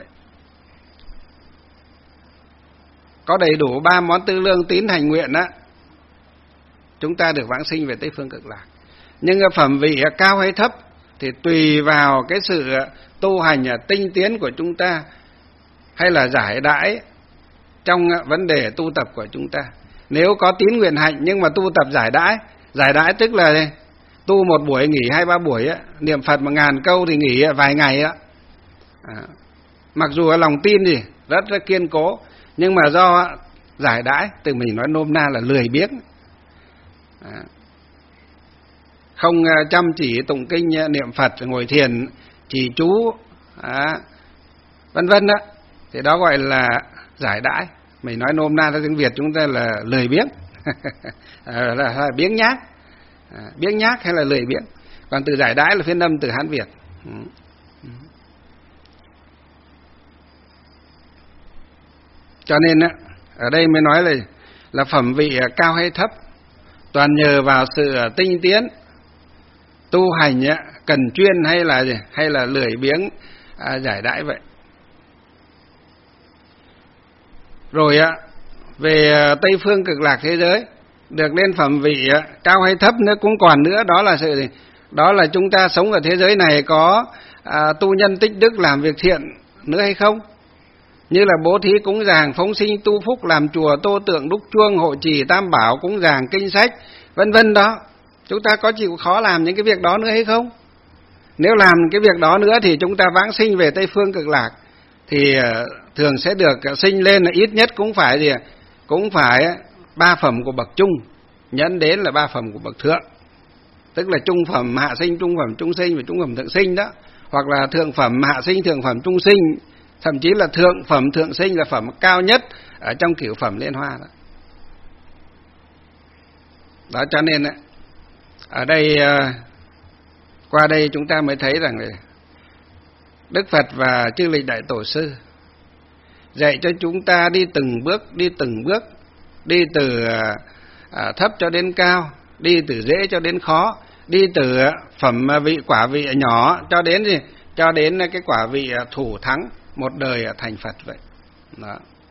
Có đầy đủ 3 món tư lương tín hành nguyện chúng ta được vãng sinh về Tây Phương Cực Lạc. Nhưng phẩm vị cao hay thấp thì tùy vào cái sự tu hành tinh tiến của chúng ta, hay là giải đãi trong vấn đề tu tập của chúng ta. Nếu có tín nguyện hạnh nhưng mà tu tập giải đãi tức là tu một buổi nghỉ 2-3 buổi niệm Phật 1000 câu thì nghỉ vài ngày mặc dù lòng tin thì rất kiên cố, nhưng mà do giải đãi, từ mình nói nôm na là lười biếng, không chăm chỉ tụng kinh niệm Phật, ngồi thiền trì chú vân vân thì đó gọi là giải đãi. Mình nói nôm na theo tiếng Việt chúng ta là lười biếng là biếng nhác. Biếng nhác hay là lười biếng. Còn từ giải đãi là phiên âm từ Hán Việt. Cho nên ở đây mới nói là phẩm vị cao hay thấp toàn nhờ vào sự tinh tiến tu hành cần chuyên hay là lười biếng giải đãi vậy. Rồi về Tây Phương Cực Lạc thế giới được lên phẩm vị cao hay thấp nữa cũng còn nữa, đó là chúng ta sống ở thế giới này có tu nhân tích đức, làm việc thiện nữa hay không, như là bố thí cúng dường, phóng sinh tu phúc, làm chùa tô tượng đúc chuông, hộ trì tam bảo, cúng dường kinh sách vân vân. Đó, chúng ta có chịu khó làm những cái việc đó nữa hay không? Nếu làm cái việc đó nữa thì chúng ta vãng sinh về Tây Phương Cực Lạc thì thường sẽ được sinh lên là ít nhất cũng phải 3 phẩm của bậc trung, nhẫn đến là 3 phẩm của bậc thượng, tức là trung phẩm hạ sinh, trung phẩm trung sinh và trung phẩm thượng sinh đó, hoặc là thượng phẩm hạ sinh, thượng phẩm trung sinh, thậm chí là thượng phẩm thượng sinh là phẩm cao nhất ở trong cửu phẩm liên hoa đó. Đó, cho nên ở đây qua đây chúng ta mới thấy rằng là Đức Phật và chư lịch đại tổ sư dạy cho chúng ta đi từng bước, đi từ thấp cho đến cao, đi từ dễ cho đến khó, đi từ phẩm vị quả vị nhỏ cho đến gì? Cho đến cái quả vị thủ thắng một đời thành Phật vậy. Đó.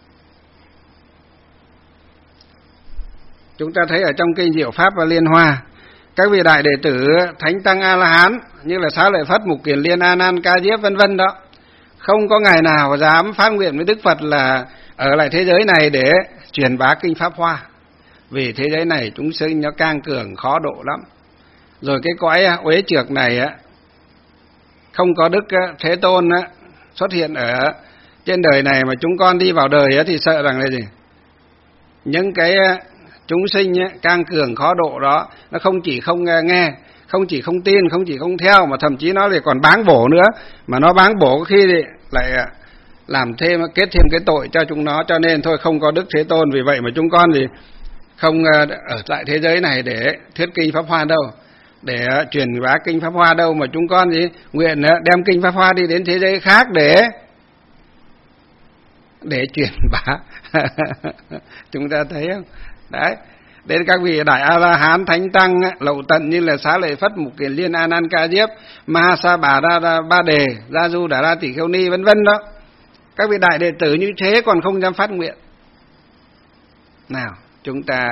Chúng ta thấy ở trong kinh Diệu Pháp và Liên Hoa, các vị đại đệ tử Thánh Tăng A-la-hán như là Xá Lợi Phất, Mục Kiền Liên, A Nan, Ca Diếp vân vân đó, không có ngày nào dám phát nguyện với Đức Phật là ở lại thế giới này để truyền bá kinh Pháp Hoa. Vì thế giới này chúng sinh nó cang cường khó độ lắm. Rồi cái cõi uế trược này không có Đức Thế Tôn xuất hiện ở trên đời này mà chúng con đi vào đời thì sợ rằng là gì? Những cái chúng sinh cang cường khó độ đó, nó không chỉ không nghe, không chỉ không tin, không chỉ không theo, mà thậm chí nó lại còn báng bổ nữa. Mà nó báng bổ có khi thì lại làm thêm, kết thêm cái tội cho chúng nó. Cho nên thôi không có Đức Thế Tôn, vì vậy mà chúng con thì không ở lại thế giới này để thuyết kinh Pháp Hoa đâu, để truyền bá kinh Pháp Hoa đâu, mà chúng con thì nguyện đem kinh Pháp Hoa đi đến thế giới khác để truyền bá. Chúng ta thấy không? Đấy, đến các vị đại A-la-hán, Thánh Tăng lậu tận như là Xá Lợi Phất, Mục Kiền Liên, A Nan, Ca Diếp, Ma Sa Bà Đa Ba Đề, Gia Du Đà La Tỷ Kheo Ni vân vân đó. Các vị đại đệ tử như thế còn không dám phát nguyện. Nào, chúng ta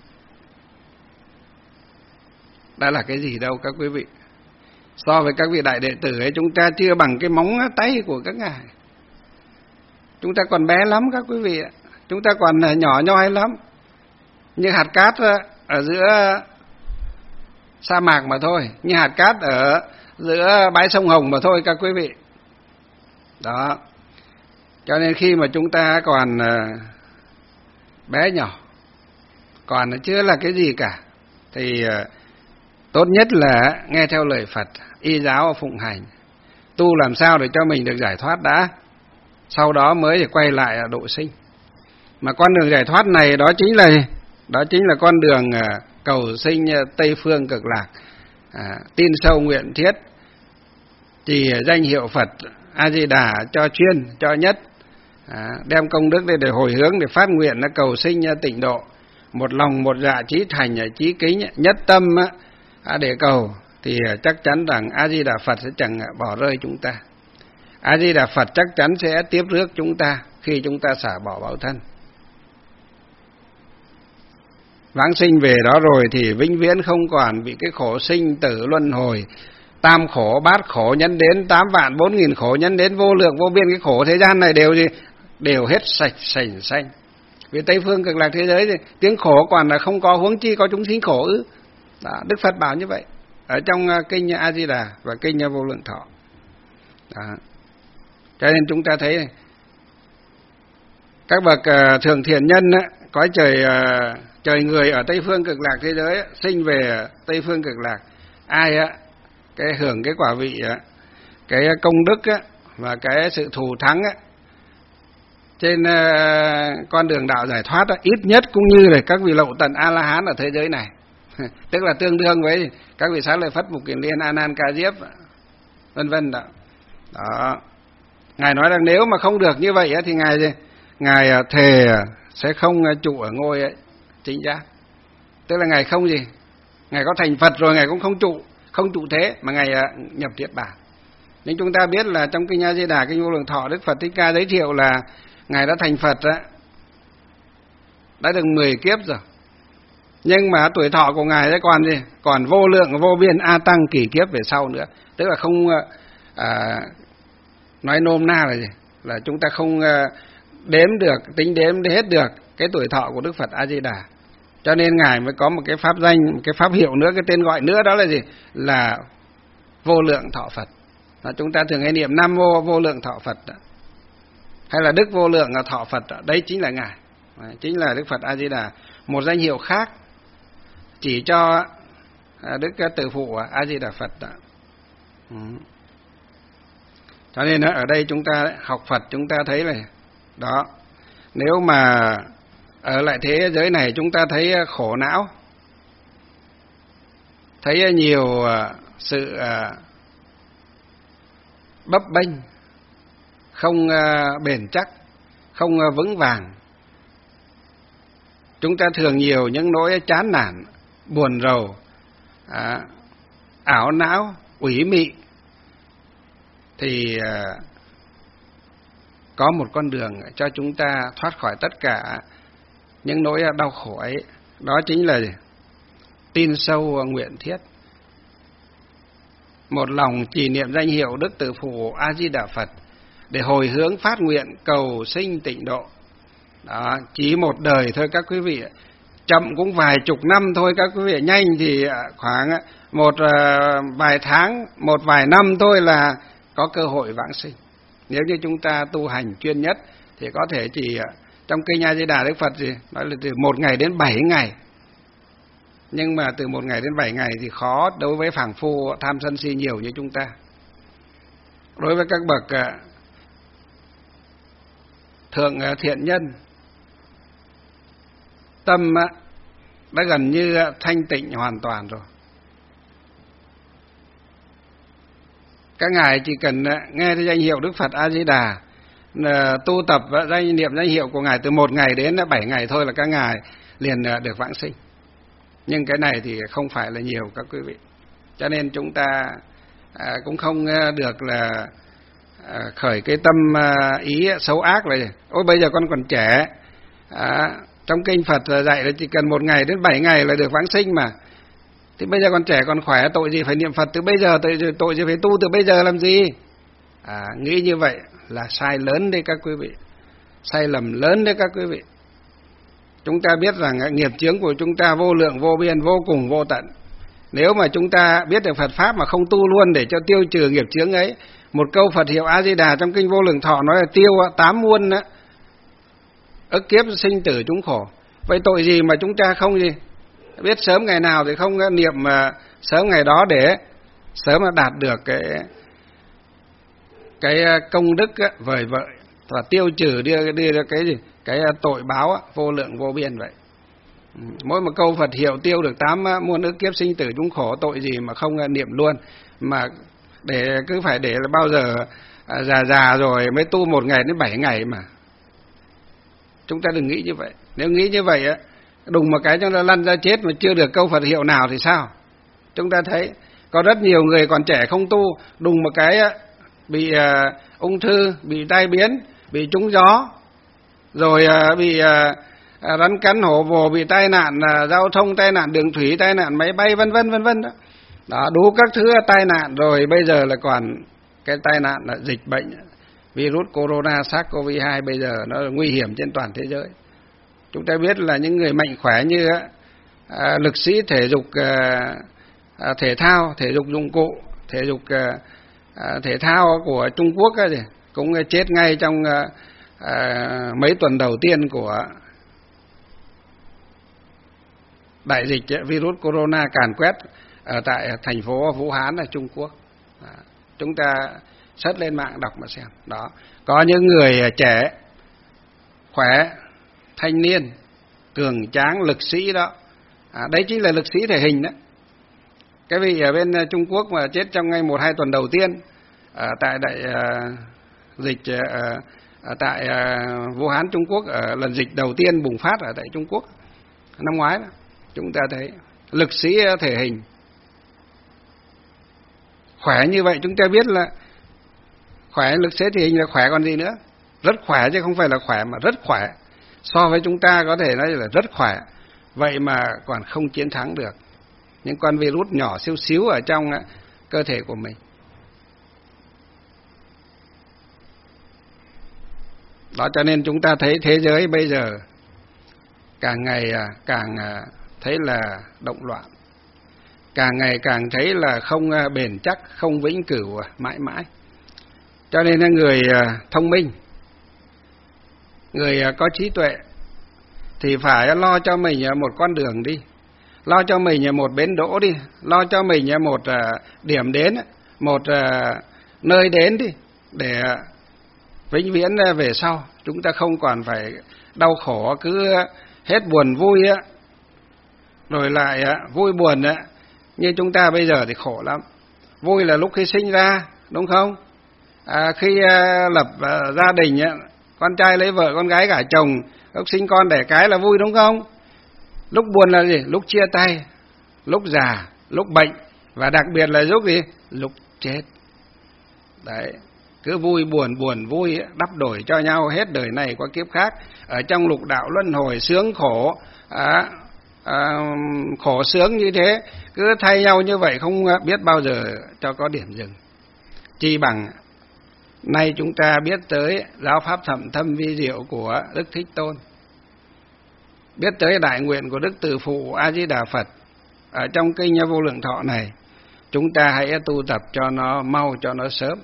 đã là cái gì đâu các quý vị. So với các vị đại đệ tử ấy, chúng ta chưa bằng cái móng tay của các ngài. Chúng ta còn bé lắm các quý vị ạ. Chúng ta còn nhỏ nhoi lắm, như hạt cát ở giữa sa mạc mà thôi, như hạt cát ở giữa bãi sông Hồng mà thôi các quý vị. Đó. Cho nên khi mà chúng ta còn bé nhỏ, còn chưa là cái gì cả, thì tốt nhất là nghe theo lời Phật, y giáo phụng hành, tu làm sao để cho mình được giải thoát đã, sau đó mới để quay lại độ sinh. Mà con đường giải thoát này đó chính là con đường cầu sinh Tây Phương Cực Lạc, tin sâu nguyện thiết, trì danh hiệu Phật A Di Đà cho chuyên cho nhất, đem công đức để hồi hướng, để phát nguyện cầu sinh tịnh độ, một lòng một dạ chí thành chí kính nhất tâm để cầu, thì chắc chắn rằng A Di Đà Phật sẽ chẳng bỏ rơi chúng ta. A Di Đà Phật chắc chắn sẽ tiếp rước chúng ta khi chúng ta xả bỏ báo thân. Vãng sinh về đó rồi thì vĩnh viễn không còn bị cái khổ sinh tử luân hồi, tam khổ, bát khổ, nhân đến 8 vạn 4.000 khổ, nhân đến vô lượng vô biên cái khổ thế gian này đều hết sạch sành xanh. Vì Tây Phương Cực Lạc thế giới thì tiếng khổ còn là không có, huống chi có chúng sinh khổ ư. Đó, Đức Phật bảo như vậy ở trong kinh A Di Đà và kinh Vô Lượng Thọ. Đó. Cho nên chúng ta thấy này, các bậc thường thiện nhân cõi trời người ở Tây Phương Cực Lạc thế giới sinh về Tây Phương Cực Lạc, ai cái hưởng cái quả vị, cái công đức và cái sự thù thắng trên con đường đạo giải thoát ít nhất cũng như là các vị lậu tận A-la-hán ở thế giới này. Tức là tương đương với các vị Xá Lợi Phất, Mục Kiền Liên, A Nan, Ca Diếp vân vân đó. Đó. Ngài nói rằng nếu mà không được như vậy thì ngài thề sẽ không trụ ở ngôi chính giác. Tức là ngài không gì, ngài có thành Phật rồi ngài cũng không trụ thế, mà ngài nhập Niết Bàn. Nhưng chúng ta biết là trong kinh A Di Đà, kinh Vô Lượng Thọ, Đức Phật Thích Ca giới thiệu là ngài đã thành Phật đã được 10 kiếp rồi. Nhưng mà tuổi thọ của ngài đấy còn vô lượng vô biên a tăng kỳ kiếp về sau nữa. Tức là không nói nôm na là gì? Là chúng ta không đếm được, tính đếm hết được cái tuổi thọ của Đức Phật A Di Đà. Cho nên ngài mới có một cái pháp danh, một cái pháp hiệu nữa, cái tên gọi nữa, đó là gì? Là Vô Lượng Thọ Phật. Và chúng ta thường hay niệm Nam Mô Vô Lượng Thọ Phật đó, hay là Đức Vô Lượng Thọ Phật đó. Đấy chính là ngài, chính là Đức Phật A Di Đà. Một danh hiệu khác chỉ cho Đức Tử Phụ A Di Đà Phật đó. Cho nên ở đây chúng ta học Phật, chúng ta thấy này đó, nếu mà ở lại thế giới này chúng ta thấy khổ não, thấy nhiều sự bấp bênh, không bền chắc, không vững vàng. Chúng ta thường nhiều những nỗi chán nản, buồn rầu, ảo não, ủy mị. Thì có một con đường cho chúng ta thoát khỏi tất cả những nỗi đau khổ ấy. Đó chính là tin sâu nguyện thiết, một lòng trì niệm danh hiệu Đức Từ Phụ A Di Đà Phật để hồi hướng phát nguyện cầu sinh tịnh độ. Đó, chỉ một đời thôi các quý vị, chậm cũng vài chục năm thôi các quý vị, nhanh thì khoảng một vài tháng, một vài năm thôi là có cơ hội vãng sinh. Nếu như chúng ta tu hành chuyên nhất thì có thể chỉ trong kinh A Di Đà Đức Phật gì nói là từ 1 ngày đến 7 ngày. Nhưng mà từ 1 ngày đến 7 ngày thì khó đối với phàm phu tham sân si nhiều như chúng ta. Đối với các bậc thượng thiện nhân, tâm đã gần như thanh tịnh hoàn toàn rồi. Các ngài chỉ cần nghe danh hiệu Đức Phật A Di Đà, tu tập niệm danh hiệu của ngài từ 1 ngày đến 7 ngày thôi là các ngài liền được vãng sinh. Nhưng cái này thì không phải là nhiều các quý vị. Cho nên chúng ta cũng không được là khởi cái tâm ý xấu ác là ôi bây giờ con còn trẻ. Trong kinh Phật dạy là chỉ cần 1 ngày đến 7 ngày là được vãng sinh mà. Thì bây giờ còn trẻ còn khỏe, tội gì phải niệm Phật từ bây giờ, tội gì phải tu từ bây giờ làm gì? Nghĩ như vậy là sai lớn đấy các quý vị, sai lầm lớn đấy các quý vị. Chúng ta biết rằng nghiệp chướng của chúng ta vô lượng vô biên, vô cùng vô tận. Nếu mà chúng ta biết được Phật Pháp mà không tu luôn để cho tiêu trừ nghiệp chướng ấy, một câu Phật hiệu A Di Đà trong kinh Vô Lượng Thọ nói là tiêu 8 muôn ức kiếp sinh tử chúng khổ. Vậy tội gì mà chúng ta không gì biết sớm ngày nào thì không niệm sớm ngày đó để sớm mà đạt được cái công đức vời vợi và tiêu trừ đưa ra cái gì, cái tội báo vô lượng vô biên vậy. Mỗi một câu Phật hiệu tiêu được 8 muôn ức kiếp sinh tử chúng khổ, tội gì mà không niệm luôn, mà để cứ phải để là bao giờ già rồi mới tu 1 ngày đến 7 ngày mà. Chúng ta đừng nghĩ như vậy. Nếu nghĩ như vậy đùng một cái chúng ta lăn ra chết mà chưa được câu Phật hiệu nào thì sao? Chúng ta thấy có rất nhiều người còn trẻ không tu, đùng một cái bị ung thư, bị tai biến, bị trúng gió, rồi bị rắn cắn hổ vồ, bị tai nạn giao thông, tai nạn đường thủy, tai nạn máy bay, vân vân đó. Đó, đủ các thứ tai nạn rồi. Bây giờ là còn cái tai nạn là dịch bệnh virus corona SARS-CoV-2 bây giờ nó nguy hiểm trên toàn thế giới. Chúng ta biết là những người mạnh khỏe như lực sĩ thể dục thể thao, thể dục dụng cụ, thể dục thể thao của Trung Quốc cũng chết ngay trong mấy tuần đầu tiên của đại dịch virus corona càn quét ở tại thành phố Vũ Hán ở Trung Quốc. Chúng ta search lên mạng đọc mà xem. Đó, có những người trẻ khỏe, thanh niên, cường tráng, lực sĩ đó. Đấy chính là lực sĩ thể hình đó. Cái vị ở bên Trung Quốc mà chết trong ngay 1-2 tuần đầu tiên tại đại dịch tại Vũ Hán Trung Quốc, ở lần dịch đầu tiên bùng phát ở tại Trung Quốc năm ngoái đó. Chúng ta thấy lực sĩ thể hình khỏe như vậy, chúng ta biết là khỏe, lực sĩ thể hình là khỏe còn gì nữa. Rất khỏe chứ không phải là khỏe mà rất khỏe. So với chúng ta có thể nói là rất khỏe. Vậy mà còn không chiến thắng được những con virus nhỏ xíu xíu ở trong cơ thể của mình. Đó, cho nên chúng ta thấy thế giới bây giờ càng ngày càng thấy là động loạn, càng ngày càng thấy là không bền chắc, không vĩnh cửu mãi mãi. Cho nên là người thông minh, người có trí tuệ thì phải lo cho mình một con đường đi, lo cho mình một bến đỗ đi, lo cho mình một điểm đến, một nơi đến đi, để vĩnh viễn về sau chúng ta không còn phải đau khổ, cứ hết buồn vui rồi lại vui buồn Như chúng ta bây giờ thì khổ lắm. Vui là lúc khi sinh ra, đúng không? Khi lập gia đình, con trai lấy vợ, con gái gả chồng, lúc sinh con đẻ cái là vui, đúng không? Lúc buồn là gì? Lúc chia tay, lúc già, lúc bệnh, và đặc biệt là lúc gì? Lúc chết. Đấy, cứ vui buồn, buồn vui đắp đổi cho nhau hết đời này qua kiếp khác. Ở trong lục đạo luân hồi, sướng khổ, khổ sướng như thế, cứ thay nhau như vậy, không biết bao giờ cho có điểm dừng. Chi bằng nay chúng ta biết tới giáo pháp thậm thâm vi diệu của Đức Thích Tôn, biết tới đại nguyện của Đức Từ Phụ A Di Đà Phật ở trong kinh Vô Lượng Thọ này, chúng ta hãy tu tập cho nó mau, cho nó sớm.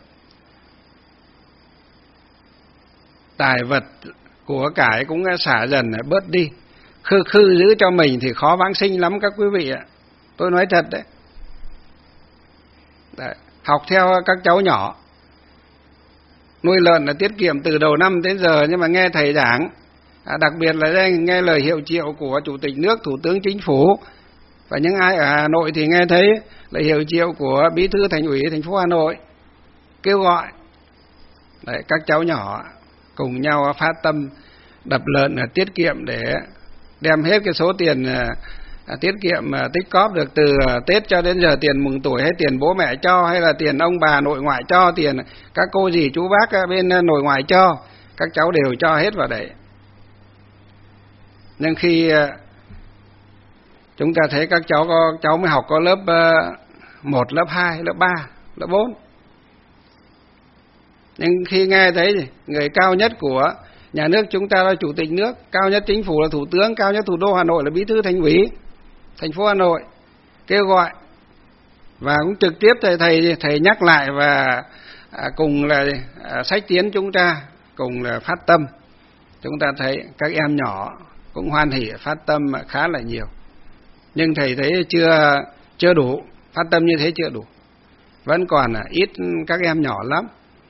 Tài vật của cải cũng xả dần bớt đi. Khư giữ cho mình thì khó vãng sinh lắm các quý vị ạ. Tôi nói thật đấy. Đấy, học theo các cháu nhỏ, nuôi lợn là tiết kiệm từ đầu năm đến giờ, nhưng mà nghe thầy giảng, đặc biệt là nghe lời hiệu triệu của Chủ tịch nước, Thủ tướng Chính phủ, và những ai ở Hà Nội thì nghe thấy lời hiệu triệu của Bí thư Thành ủy thành phố Hà Nội kêu gọi. Đấy, các cháu nhỏ cùng nhau phát tâm đập lợn tiết kiệm để đem hết cái số tiền tiết kiệm tích cóp được từ Tết cho đến giờ, tiền mừng tuổi hay tiền bố mẹ cho, hay là tiền ông bà nội ngoại cho, tiền các cô dì chú bác bên nội ngoại cho, các cháu đều cho hết vào đấy. Nhưng khi chúng ta thấy các cháu mới học có lớp 1, lớp 2, lớp 3, lớp 4, nhưng khi nghe thấy người cao nhất của nhà nước chúng ta là Chủ tịch nước, cao nhất chính phủ là Thủ tướng, cao nhất thủ đô Hà Nội là Bí thư Thành ủy thành phố Hà Nội kêu gọi, và cũng trực tiếp thầy nhắc lại, và cùng là sách tiến chúng ta cùng là phát tâm. Chúng ta thấy các em nhỏ cũng hoan hỉ phát tâm khá là nhiều, nhưng thầy thấy chưa đủ, phát tâm như thế chưa đủ, vẫn còn ít các em nhỏ lắm.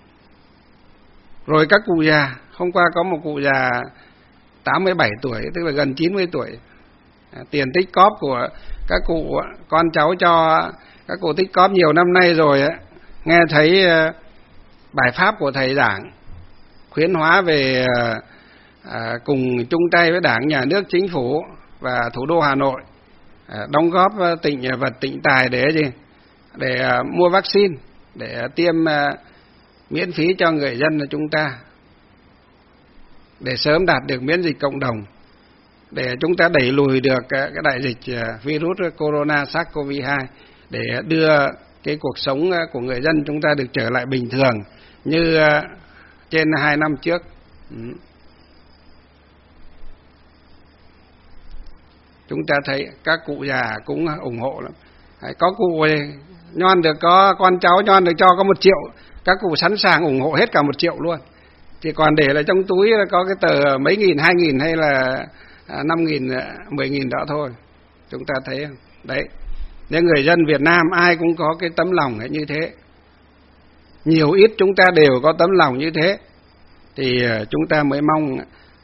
Rồi các cụ già, hôm qua có một cụ già 87 tuổi, tức là gần 90 tuổi, tiền tích cóp của các cụ, con cháu cho các cụ tích cóp nhiều năm nay rồi, nghe thấy bài pháp của thầy giảng khuyến hóa về cùng chung tay với Đảng, Nhà nước, Chính phủ và thủ đô Hà Nội đóng góp tịnh vật tịnh tài để mua vaccine, để tiêm miễn phí cho người dân của chúng ta, để sớm đạt được miễn dịch cộng đồng, để chúng ta đẩy lùi được cái đại dịch virus corona SARS-CoV-2, để đưa cái cuộc sống của người dân chúng ta được trở lại bình thường như trên 2 năm trước. Chúng ta thấy các cụ già cũng ủng hộ lắm. Có cụ nhon được, có con cháu nhon được cho có 1 triệu, các cụ sẵn sàng ủng hộ hết cả 1 triệu luôn. Chỉ còn để lại trong túi có cái tờ mấy nghìn, 2.000 hay là 5.000, 10.000 đó thôi. Chúng ta thấy không? Đấy. Nên người dân Việt Nam ai cũng có cái tấm lòng như thế. Nhiều ít chúng ta đều có tấm lòng như thế, thì chúng ta mới mong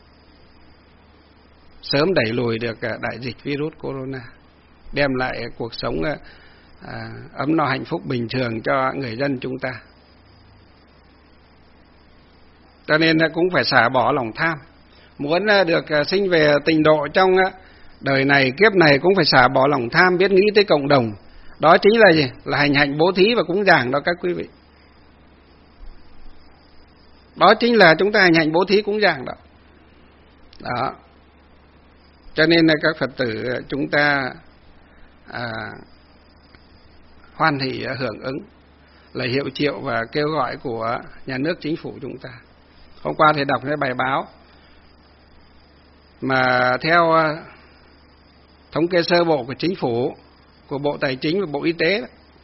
sớm đẩy lùi được đại dịch virus corona, đem lại cuộc sống ấm no hạnh phúc bình thường cho người dân chúng ta. Cho nên cũng phải xả bỏ lòng tham. Muốn được sinh về tịnh độ trong đời này, kiếp này, cũng phải xả bỏ lòng tham, biết nghĩ tới cộng đồng. Đó chính là gì? Là hành bố thí và cúng dường đó các quý vị. Đó chính là chúng ta hành bố thí cúng dường đó. Đó. Cho nên là các Phật tử chúng ta hoan hỷ hưởng ứng lời hiệu triệu và kêu gọi của nhà nước, chính phủ chúng ta. Hôm qua thầy đọc cái bài báo mà theo thống kê sơ bộ của chính phủ, của Bộ Tài chính và Bộ Y tế,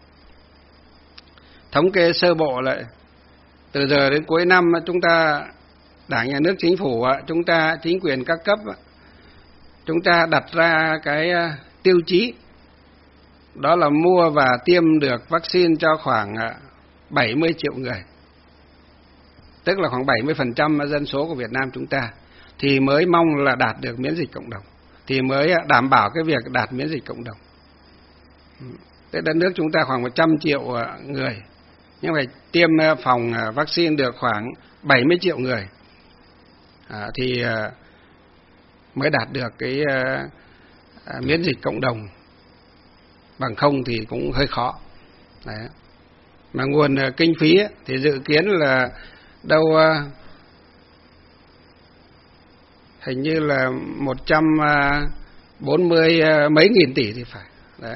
thống kê sơ bộ lại từ giờ đến cuối năm chúng ta, Đảng, Nhà nước, Chính phủ, chúng ta, chính quyền các cấp, chúng ta đặt ra cái tiêu chí đó là mua và tiêm được vaccine cho khoảng 70 triệu người, tức là khoảng 70% dân số của Việt Nam chúng ta, thì mới mong là đạt được miễn dịch cộng đồng, thì mới đảm bảo cái việc đạt miễn dịch cộng đồng. Thế đất nước chúng ta khoảng 100 triệu người, nhưng phải tiêm phòng vaccine được khoảng 70 triệu người thì mới đạt được cái miễn dịch cộng đồng, bằng không thì cũng hơi khó. Đấy. Mà nguồn kinh phí thì dự kiến là đâu hình như là 140 mấy nghìn tỷ thì phải. Đấy.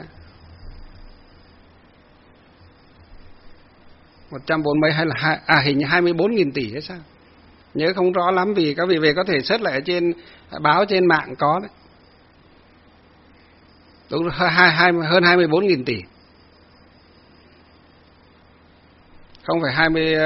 140 mấy hay là hình như 24.000 tỷ hay sao? Nhớ không rõ lắm, vì các vị về có thể search lại ở trên báo trên mạng có đấy. Đúng, hơn 24.000 tỷ. Không phải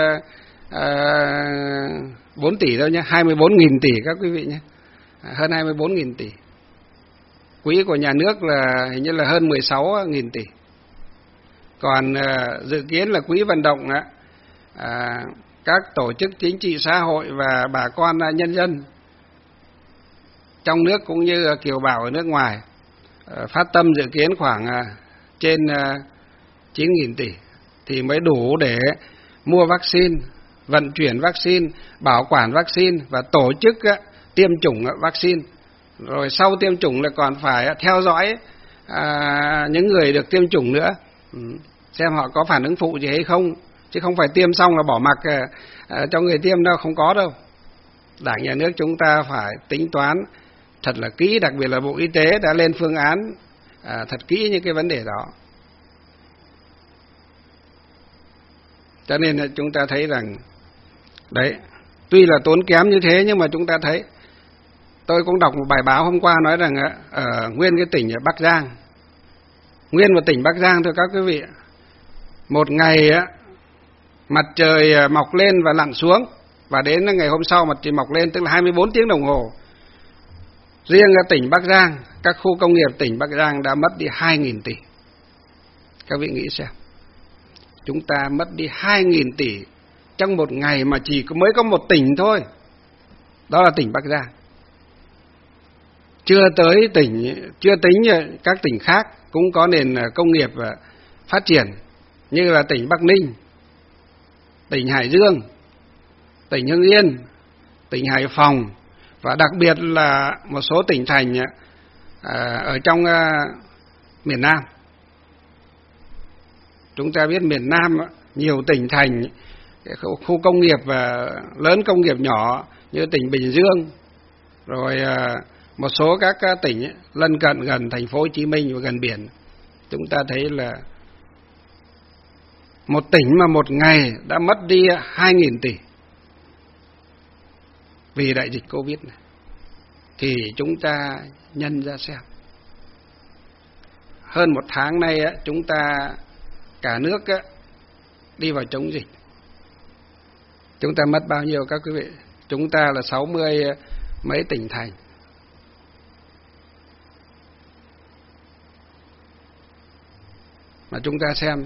24 tỷ đâu nhé, 24.000 tỷ các quý vị nhé. Hơn 24.000 tỷ. Quỹ của nhà nước là hình như là hơn 16.000 tỷ. Còn dự kiến là quỹ vận động các tổ chức chính trị xã hội và bà con nhân dân trong nước cũng như kiều bào ở nước ngoài phát tâm dự kiến khoảng trên 9.000 tỷ thì mới đủ để mua vaccine, vận chuyển vaccine, bảo quản vaccine và tổ chức tiêm chủng vaccine. Rồi sau tiêm chủng là còn phải theo dõi những người được tiêm chủng nữa, xem họ có phản ứng phụ gì hay không, chứ không phải tiêm xong là bỏ mặc cho người tiêm đâu, không có đâu. Đảng nhà nước chúng ta phải tính toán thật là kỹ, đặc biệt là Bộ Y tế đã lên phương án thật kỹ những cái vấn đề đó. Cho nên là chúng ta thấy rằng đấy, tuy là tốn kém như thế nhưng mà chúng ta thấy, tôi cũng đọc một bài báo hôm qua nói rằng ở nguyên cái tỉnh Bắc Giang, nguyên một tỉnh Bắc Giang thôi các quý vị, một ngày mặt trời mọc lên và lặn xuống, và đến ngày hôm sau mặt trời mọc lên, tức là 24 tiếng đồng hồ. Riêng ở tỉnh Bắc Giang, các khu công nghiệp tỉnh Bắc Giang đã mất đi 2.000 tỷ. Các vị nghĩ xem, chúng ta mất đi 2.000 tỷ trong một ngày mà chỉ mới có một tỉnh thôi, đó là tỉnh Bắc Giang. Chưa tính các tỉnh khác cũng có nền công nghiệp phát triển, như là tỉnh Bắc Ninh, tỉnh Hải Dương, tỉnh Hưng Yên, tỉnh Hải Phòng, và đặc biệt là một số tỉnh thành ở trong miền Nam. Chúng ta biết miền Nam nhiều tỉnh thành, khu công nghiệp lớn, công nghiệp nhỏ như tỉnh Bình Dương, rồi một số các tỉnh lân cận gần thành phố Hồ Chí Minh và gần biển. Chúng ta thấy là một tỉnh mà một ngày đã mất đi 2.000 tỷ vì đại dịch Covid này, thì chúng ta nhân ra xem. Hơn một tháng nay chúng ta cả nước đi vào chống dịch, chúng ta mất bao nhiêu các quý vị? Chúng ta là 60 mấy tỉnh thành. Mà chúng ta xem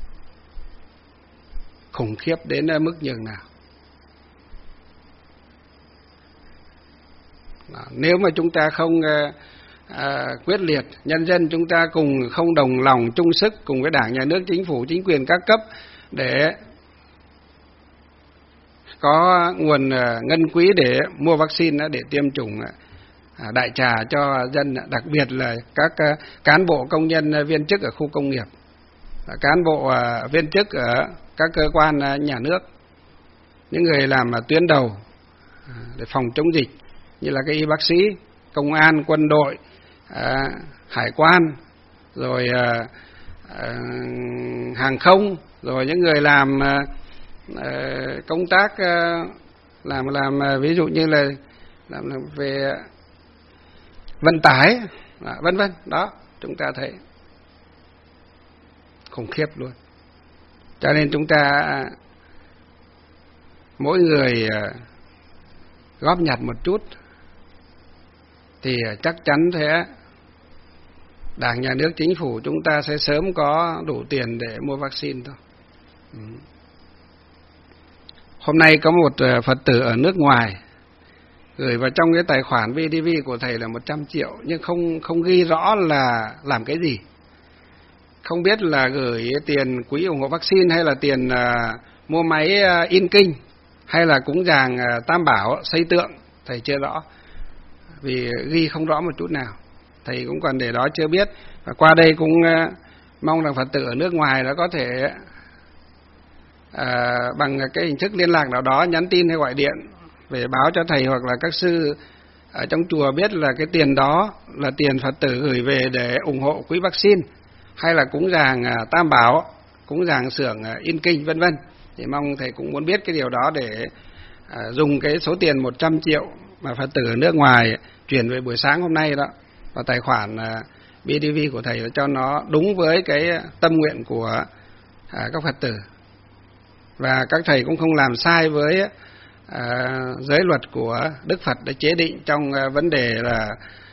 khủng khiếp đến mức nhường nào. Nếu mà chúng ta không quyết liệt, nhân dân chúng ta cùng không đồng lòng chung sức cùng với Đảng, Nhà nước, Chính phủ, chính quyền các cấp để có nguồn ngân quỹ để mua vaccine, để tiêm chủng đại trà cho dân, đặc biệt là các cán bộ công nhân viên chức ở khu công nghiệp, cán bộ viên chức ở các cơ quan nhà nước, những người làm tuyến đầu để phòng chống dịch như là các y bác sĩ, công an, quân đội, hải quan, rồi hàng không, rồi những người làm công tác làm ví dụ như là làm về vận tải, vân vân. Đó, chúng ta thấy khủng khiếp luôn. Cho nên chúng ta mỗi người góp nhặt một chút thì chắc chắn thế, Đảng, Nhà nước, Chính phủ chúng ta sẽ sớm có đủ tiền để mua vaccine thôi. Hôm nay có một Phật tử ở nước ngoài gửi vào trong cái tài khoản VTV của thầy là 100 triệu, nhưng không ghi rõ là làm cái gì. không biết là gửi tiền quỹ ủng hộ vaccine hay là tiền mua máy in kinh hay là cúng dường tam bảo xây tượng, thầy chưa rõ, vì ghi không rõ một chút nào, thầy cũng còn để đó chưa biết. Và qua đây cũng mong rằng Phật tử ở nước ngoài nó có thể bằng cái hình thức liên lạc nào đó, nhắn tin hay gọi điện về báo cho thầy hoặc là các sư ở trong chùa biết là cái tiền đó là tiền Phật tử gửi về để ủng hộ quỹ vaccine hay là cúng dường tam bảo, cúng dường xưởng in kinh vân vân. Thì mong thầy cũng muốn biết cái điều đó để dùng cái số tiền 100 triệu mà Phật tử ở nước ngoài chuyển về buổi sáng hôm nay đó vào tài khoản BDV của thầy, cho nó đúng với cái tâm nguyện của các Phật tử. Và các thầy cũng không làm sai với giới luật của Đức Phật đã chế định trong vấn đề là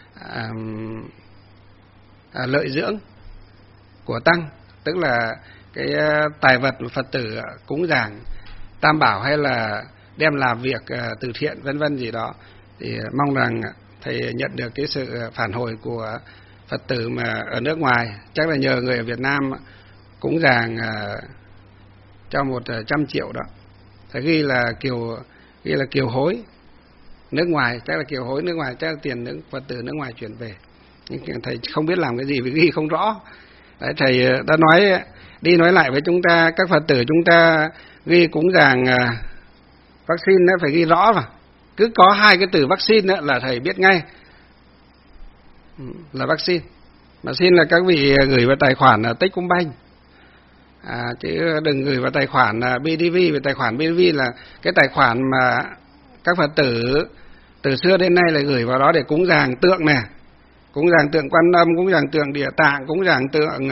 lợi dưỡng của tăng, tức là cái tài vật của Phật tử cúng dường tam bảo hay là đem làm việc từ thiện vân vân gì đó. Thì mong rằng thầy nhận được cái sự phản hồi của Phật tử mà ở nước ngoài, chắc là nhờ người ở Việt Nam cúng dường cho 100 triệu đó. Thầy ghi là kiều hối nước ngoài, chắc là kiều hối nước ngoài, chắc là tiền Phật tử nước ngoài chuyển về. Nhưng thầy không biết làm cái gì vì ghi không rõ. Đấy, thầy đã nói đi nói lại với chúng ta, các Phật tử chúng ta ghi cúng dường vaccine nó phải ghi rõ vào. Cứ có hai cái từ vaccine là thầy biết ngay là vaccine. Vaccine là các vị gửi vào tài khoản Techcombank, chứ đừng gửi vào tài khoản BDV. Vì tài khoản BDV là cái tài khoản mà các Phật tử từ xưa đến nay là gửi vào đó để cúng dường tượng nè, cúng dường tượng Quan Âm, cúng dường tượng Địa Tạng, cúng dường tượng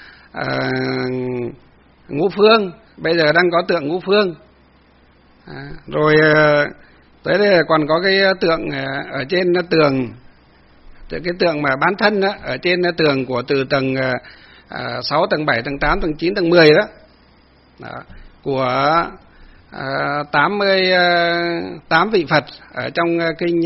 Ngũ Phương. Bây giờ đang có tượng Ngũ Phương. Rồi tới đây còn có cái tượng ở trên tường, cái tượng mà bán thân đó, ở trên tường của từ tầng 6, tầng 7, tầng 8, tầng 9, tầng 10 đó, của 88 vị Phật ở trong kinh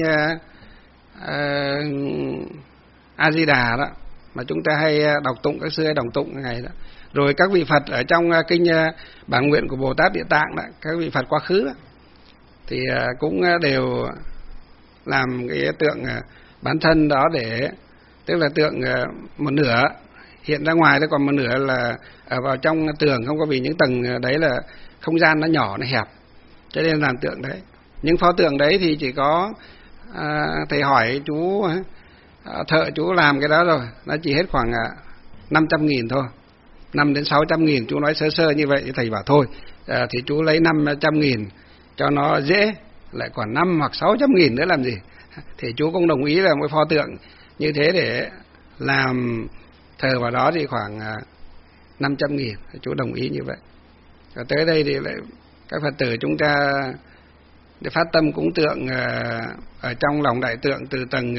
A Di Đà đó, mà chúng ta hay đọc tụng, các sư hay đọc tụng ngày đó. Rồi các vị Phật ở trong kinh Bản Nguyện của Bồ Tát Địa Tạng đó, các vị Phật quá khứ đó, thì cũng đều làm cái tượng bán thân đó, để tức là tượng một nửa hiện ra ngoài, còn một nửa là ở vào trong tường, không có, vì những tầng đấy là không gian nó nhỏ, nó hẹp, cho nên làm tượng đấy. Nhưng pho tượng đấy thì chỉ có thầy hỏi chú thợ chú làm cái đó rồi, nó chỉ hết khoảng 500.000 thôi, 5 đến 600.000. Chú nói sơ sơ như vậy thì thầy bảo thôi thì chú lấy 500.000 cho nó dễ, lại còn 5 hoặc 600.000 nữa làm gì. Thì chú cũng đồng ý là một pho tượng như thế để làm thờ vào đó thì khoảng 500.000, chú đồng ý như vậy. Và tới đây thì lại các Phật tử chúng ta để phát tâm cúng tượng ở trong lòng đại tượng từ tầng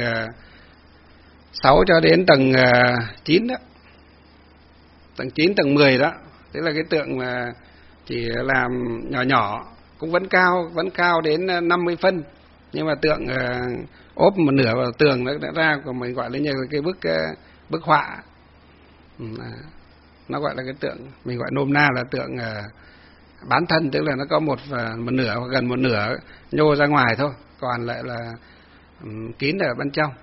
6 cho đến tầng 9 đó, tầng 9, tầng 10 đó, tức là cái tượng mà chỉ làm nhỏ nhỏ, cũng vẫn cao đến 50 phân, nhưng mà tượng ốp một nửa vào tường nó đã ra, của mình gọi là như cái bức họa, nó gọi là cái tượng, mình gọi nôm na là tượng bán thân, tức là nó có một nửa hoặc gần một nửa nhô ra ngoài thôi, còn lại là kín ở bên trong.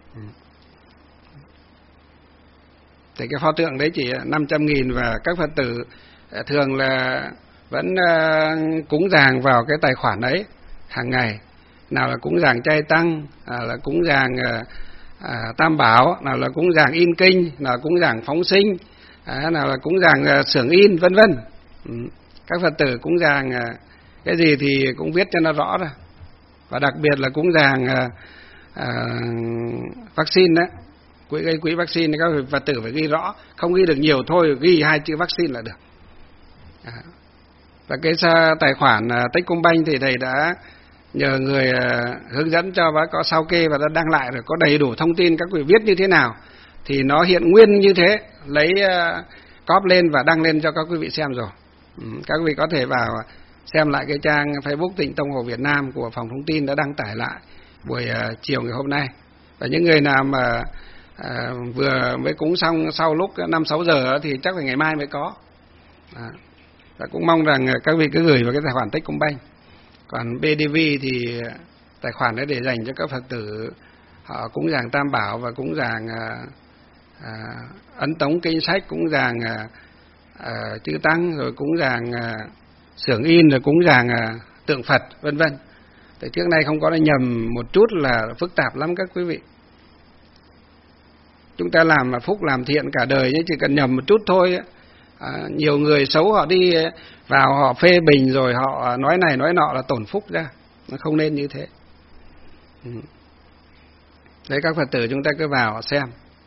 Thì cái pho tượng đấy chỉ 500.000, và các Phật tử thường là vẫn cúng dường vào cái tài khoản đấy hàng ngày, nào là cúng dường chay tăng, nào là cúng dường tam bảo, nào là cúng dường in kinh, nào là cúng dường phóng sinh, nào là cúng dường xưởng in vân vân. Các Phật tử cúng dường cái gì thì cũng viết cho nó rõ ra, và đặc biệt là cúng dường vaccine đấy, quỹ vaccine, các Phật tử phải ghi rõ, không ghi được nhiều thôi, ghi 2 chữ vaccine là được. Và cái tài khoản Techcombank thì thầy đã nhờ người hướng dẫn cho, và có sao kê và đã đăng lại rồi, có đầy đủ thông tin các vị viết như thế nào thì nó hiện nguyên như thế, lấy copy lên và đăng lên cho các quý vị xem rồi. Các vị có thể vào xem lại cái trang Facebook Tịnh Tông Hồ Việt Nam của phòng thông tin đã đăng tải lại buổi chiều ngày hôm nay. Và những người nào mà vừa mới cúng xong sau lúc 5-6 giờ thì chắc là ngày mai mới có. Và cũng mong rằng các vị cứ gửi vào cái tài khoản Techcombank. Còn BDV thì tài khoản đấy để dành cho các Phật tử họ cúng dường Tam Bảo và cúng dường ấn tống kinh sách, cúng dường chư tăng, rồi cúng dường xưởng in, rồi cúng dường tượng Phật, vân vân. Thì trước nay không có là nhầm một chút là phức tạp lắm các quý vị. Chúng ta làm mà phúc làm thiện cả đời nhưng chỉ cần nhầm một chút thôi. Nhiều người xấu họ đi vào họ phê bình rồi họ nói này nói nọ là tổn phúc ra. Nó không nên như thế. Đấy, các Phật tử chúng ta cứ vào xem.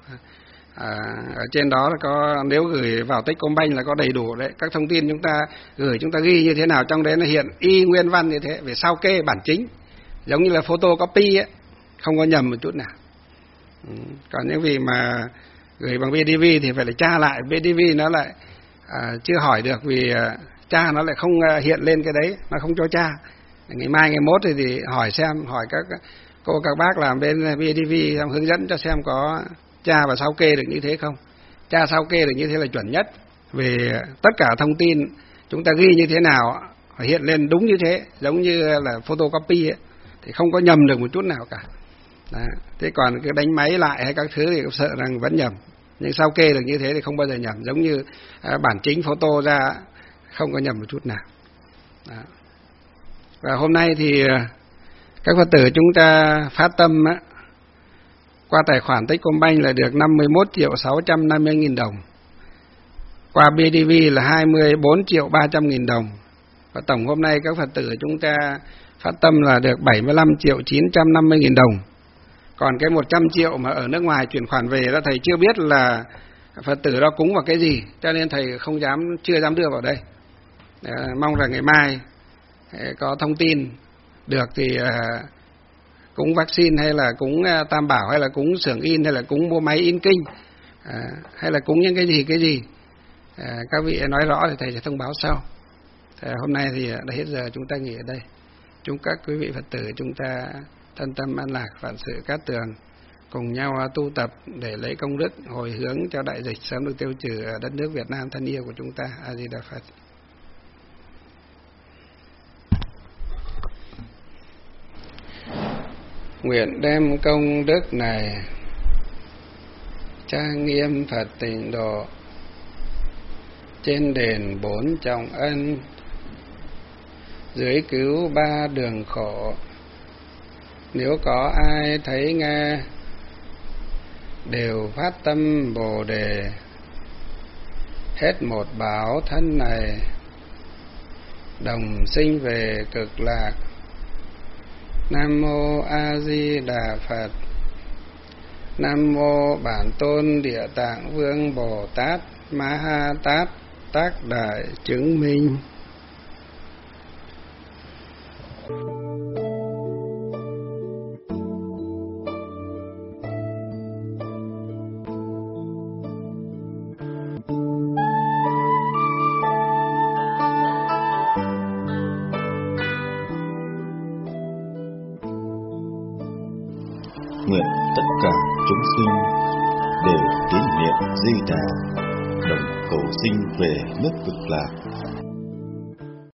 Ở trên đó là có, nếu gửi vào Techcombank là có đầy đủ đấy. Các thông tin chúng ta gửi, chúng ta ghi như thế nào trong đấy nó hiện y nguyên văn như thế, về sao kê bản chính, giống như là photocopy ấy, không có nhầm một chút nào. Còn những vị mà gửi bằng BDV thì phải là tra lại. BDV nó lại chưa hỏi được, vì tra nó lại không hiện lên cái đấy, nó không cho tra. Ngày mai ngày mốt thì hỏi xem, hỏi các cô các bác làm bên BDV hướng dẫn cho xem có tra và sao kê được như thế không. Tra sao kê được như thế là chuẩn nhất, về tất cả thông tin chúng ta ghi như thế nào phải hiện lên đúng như thế, giống như là photocopy ấy, thì không có nhầm được một chút nào cả. Đó. Thế còn cái đánh máy lại hay các thứ thì cũng sợ rằng vẫn nhầm, nhưng sao kê được như thế thì không bao giờ nhầm, giống như bản chính photo ra không có nhầm một chút nào. Đó. Và hôm nay thì các Phật tử chúng ta phát tâm á, qua tài khoản Techcombank là được 51.650.000 đồng, qua BDV là 24.300.000 đồng, và tổng hôm nay các Phật tử chúng ta phát tâm là được 75.950.000 đồng. Còn cái 100 triệu mà ở nước ngoài chuyển khoản về đó, thầy chưa biết là Phật tử đó cúng vào cái gì, cho nên thầy chưa dám đưa vào đây. Mong rằng ngày mai có thông tin được thì cúng vaccine hay là cúng Tam Bảo hay là cúng xưởng in hay là cúng mua máy in kinh hay là cúng những cái gì các vị nói rõ thì thầy sẽ thông báo sau. Hôm nay thì đã hết giờ, chúng ta nghỉ ở đây. Chúc các quý vị Phật tử chúng ta thân tâm an lạc, vạn sự cát tường, cùng nhau tu tập để lấy công đức hồi hướng cho đại dịch sớm được tiêu trừ ở đất nước Việt Nam thân yêu của chúng ta. A Di Đà Phật. Nguyện đem công đức này trang nghiêm Phật Tịnh Độ trên đền 4 trọng ân, dưới cứu 3 đường khổ. Nếu có ai thấy nghe đều phát tâm Bồ Đề, hết một báo thân này đồng sinh về cực lạc. Nam mô A Di Đà Phật. Nam mô Bản Tôn Địa Tạng Vương Bồ Tát Ma Ha Tát Tác Đại Chứng Minh. Nguyện tất cả chúng sinh đều tín niệm Di Đà, đồng cầu sinh về nước Cực Lạc.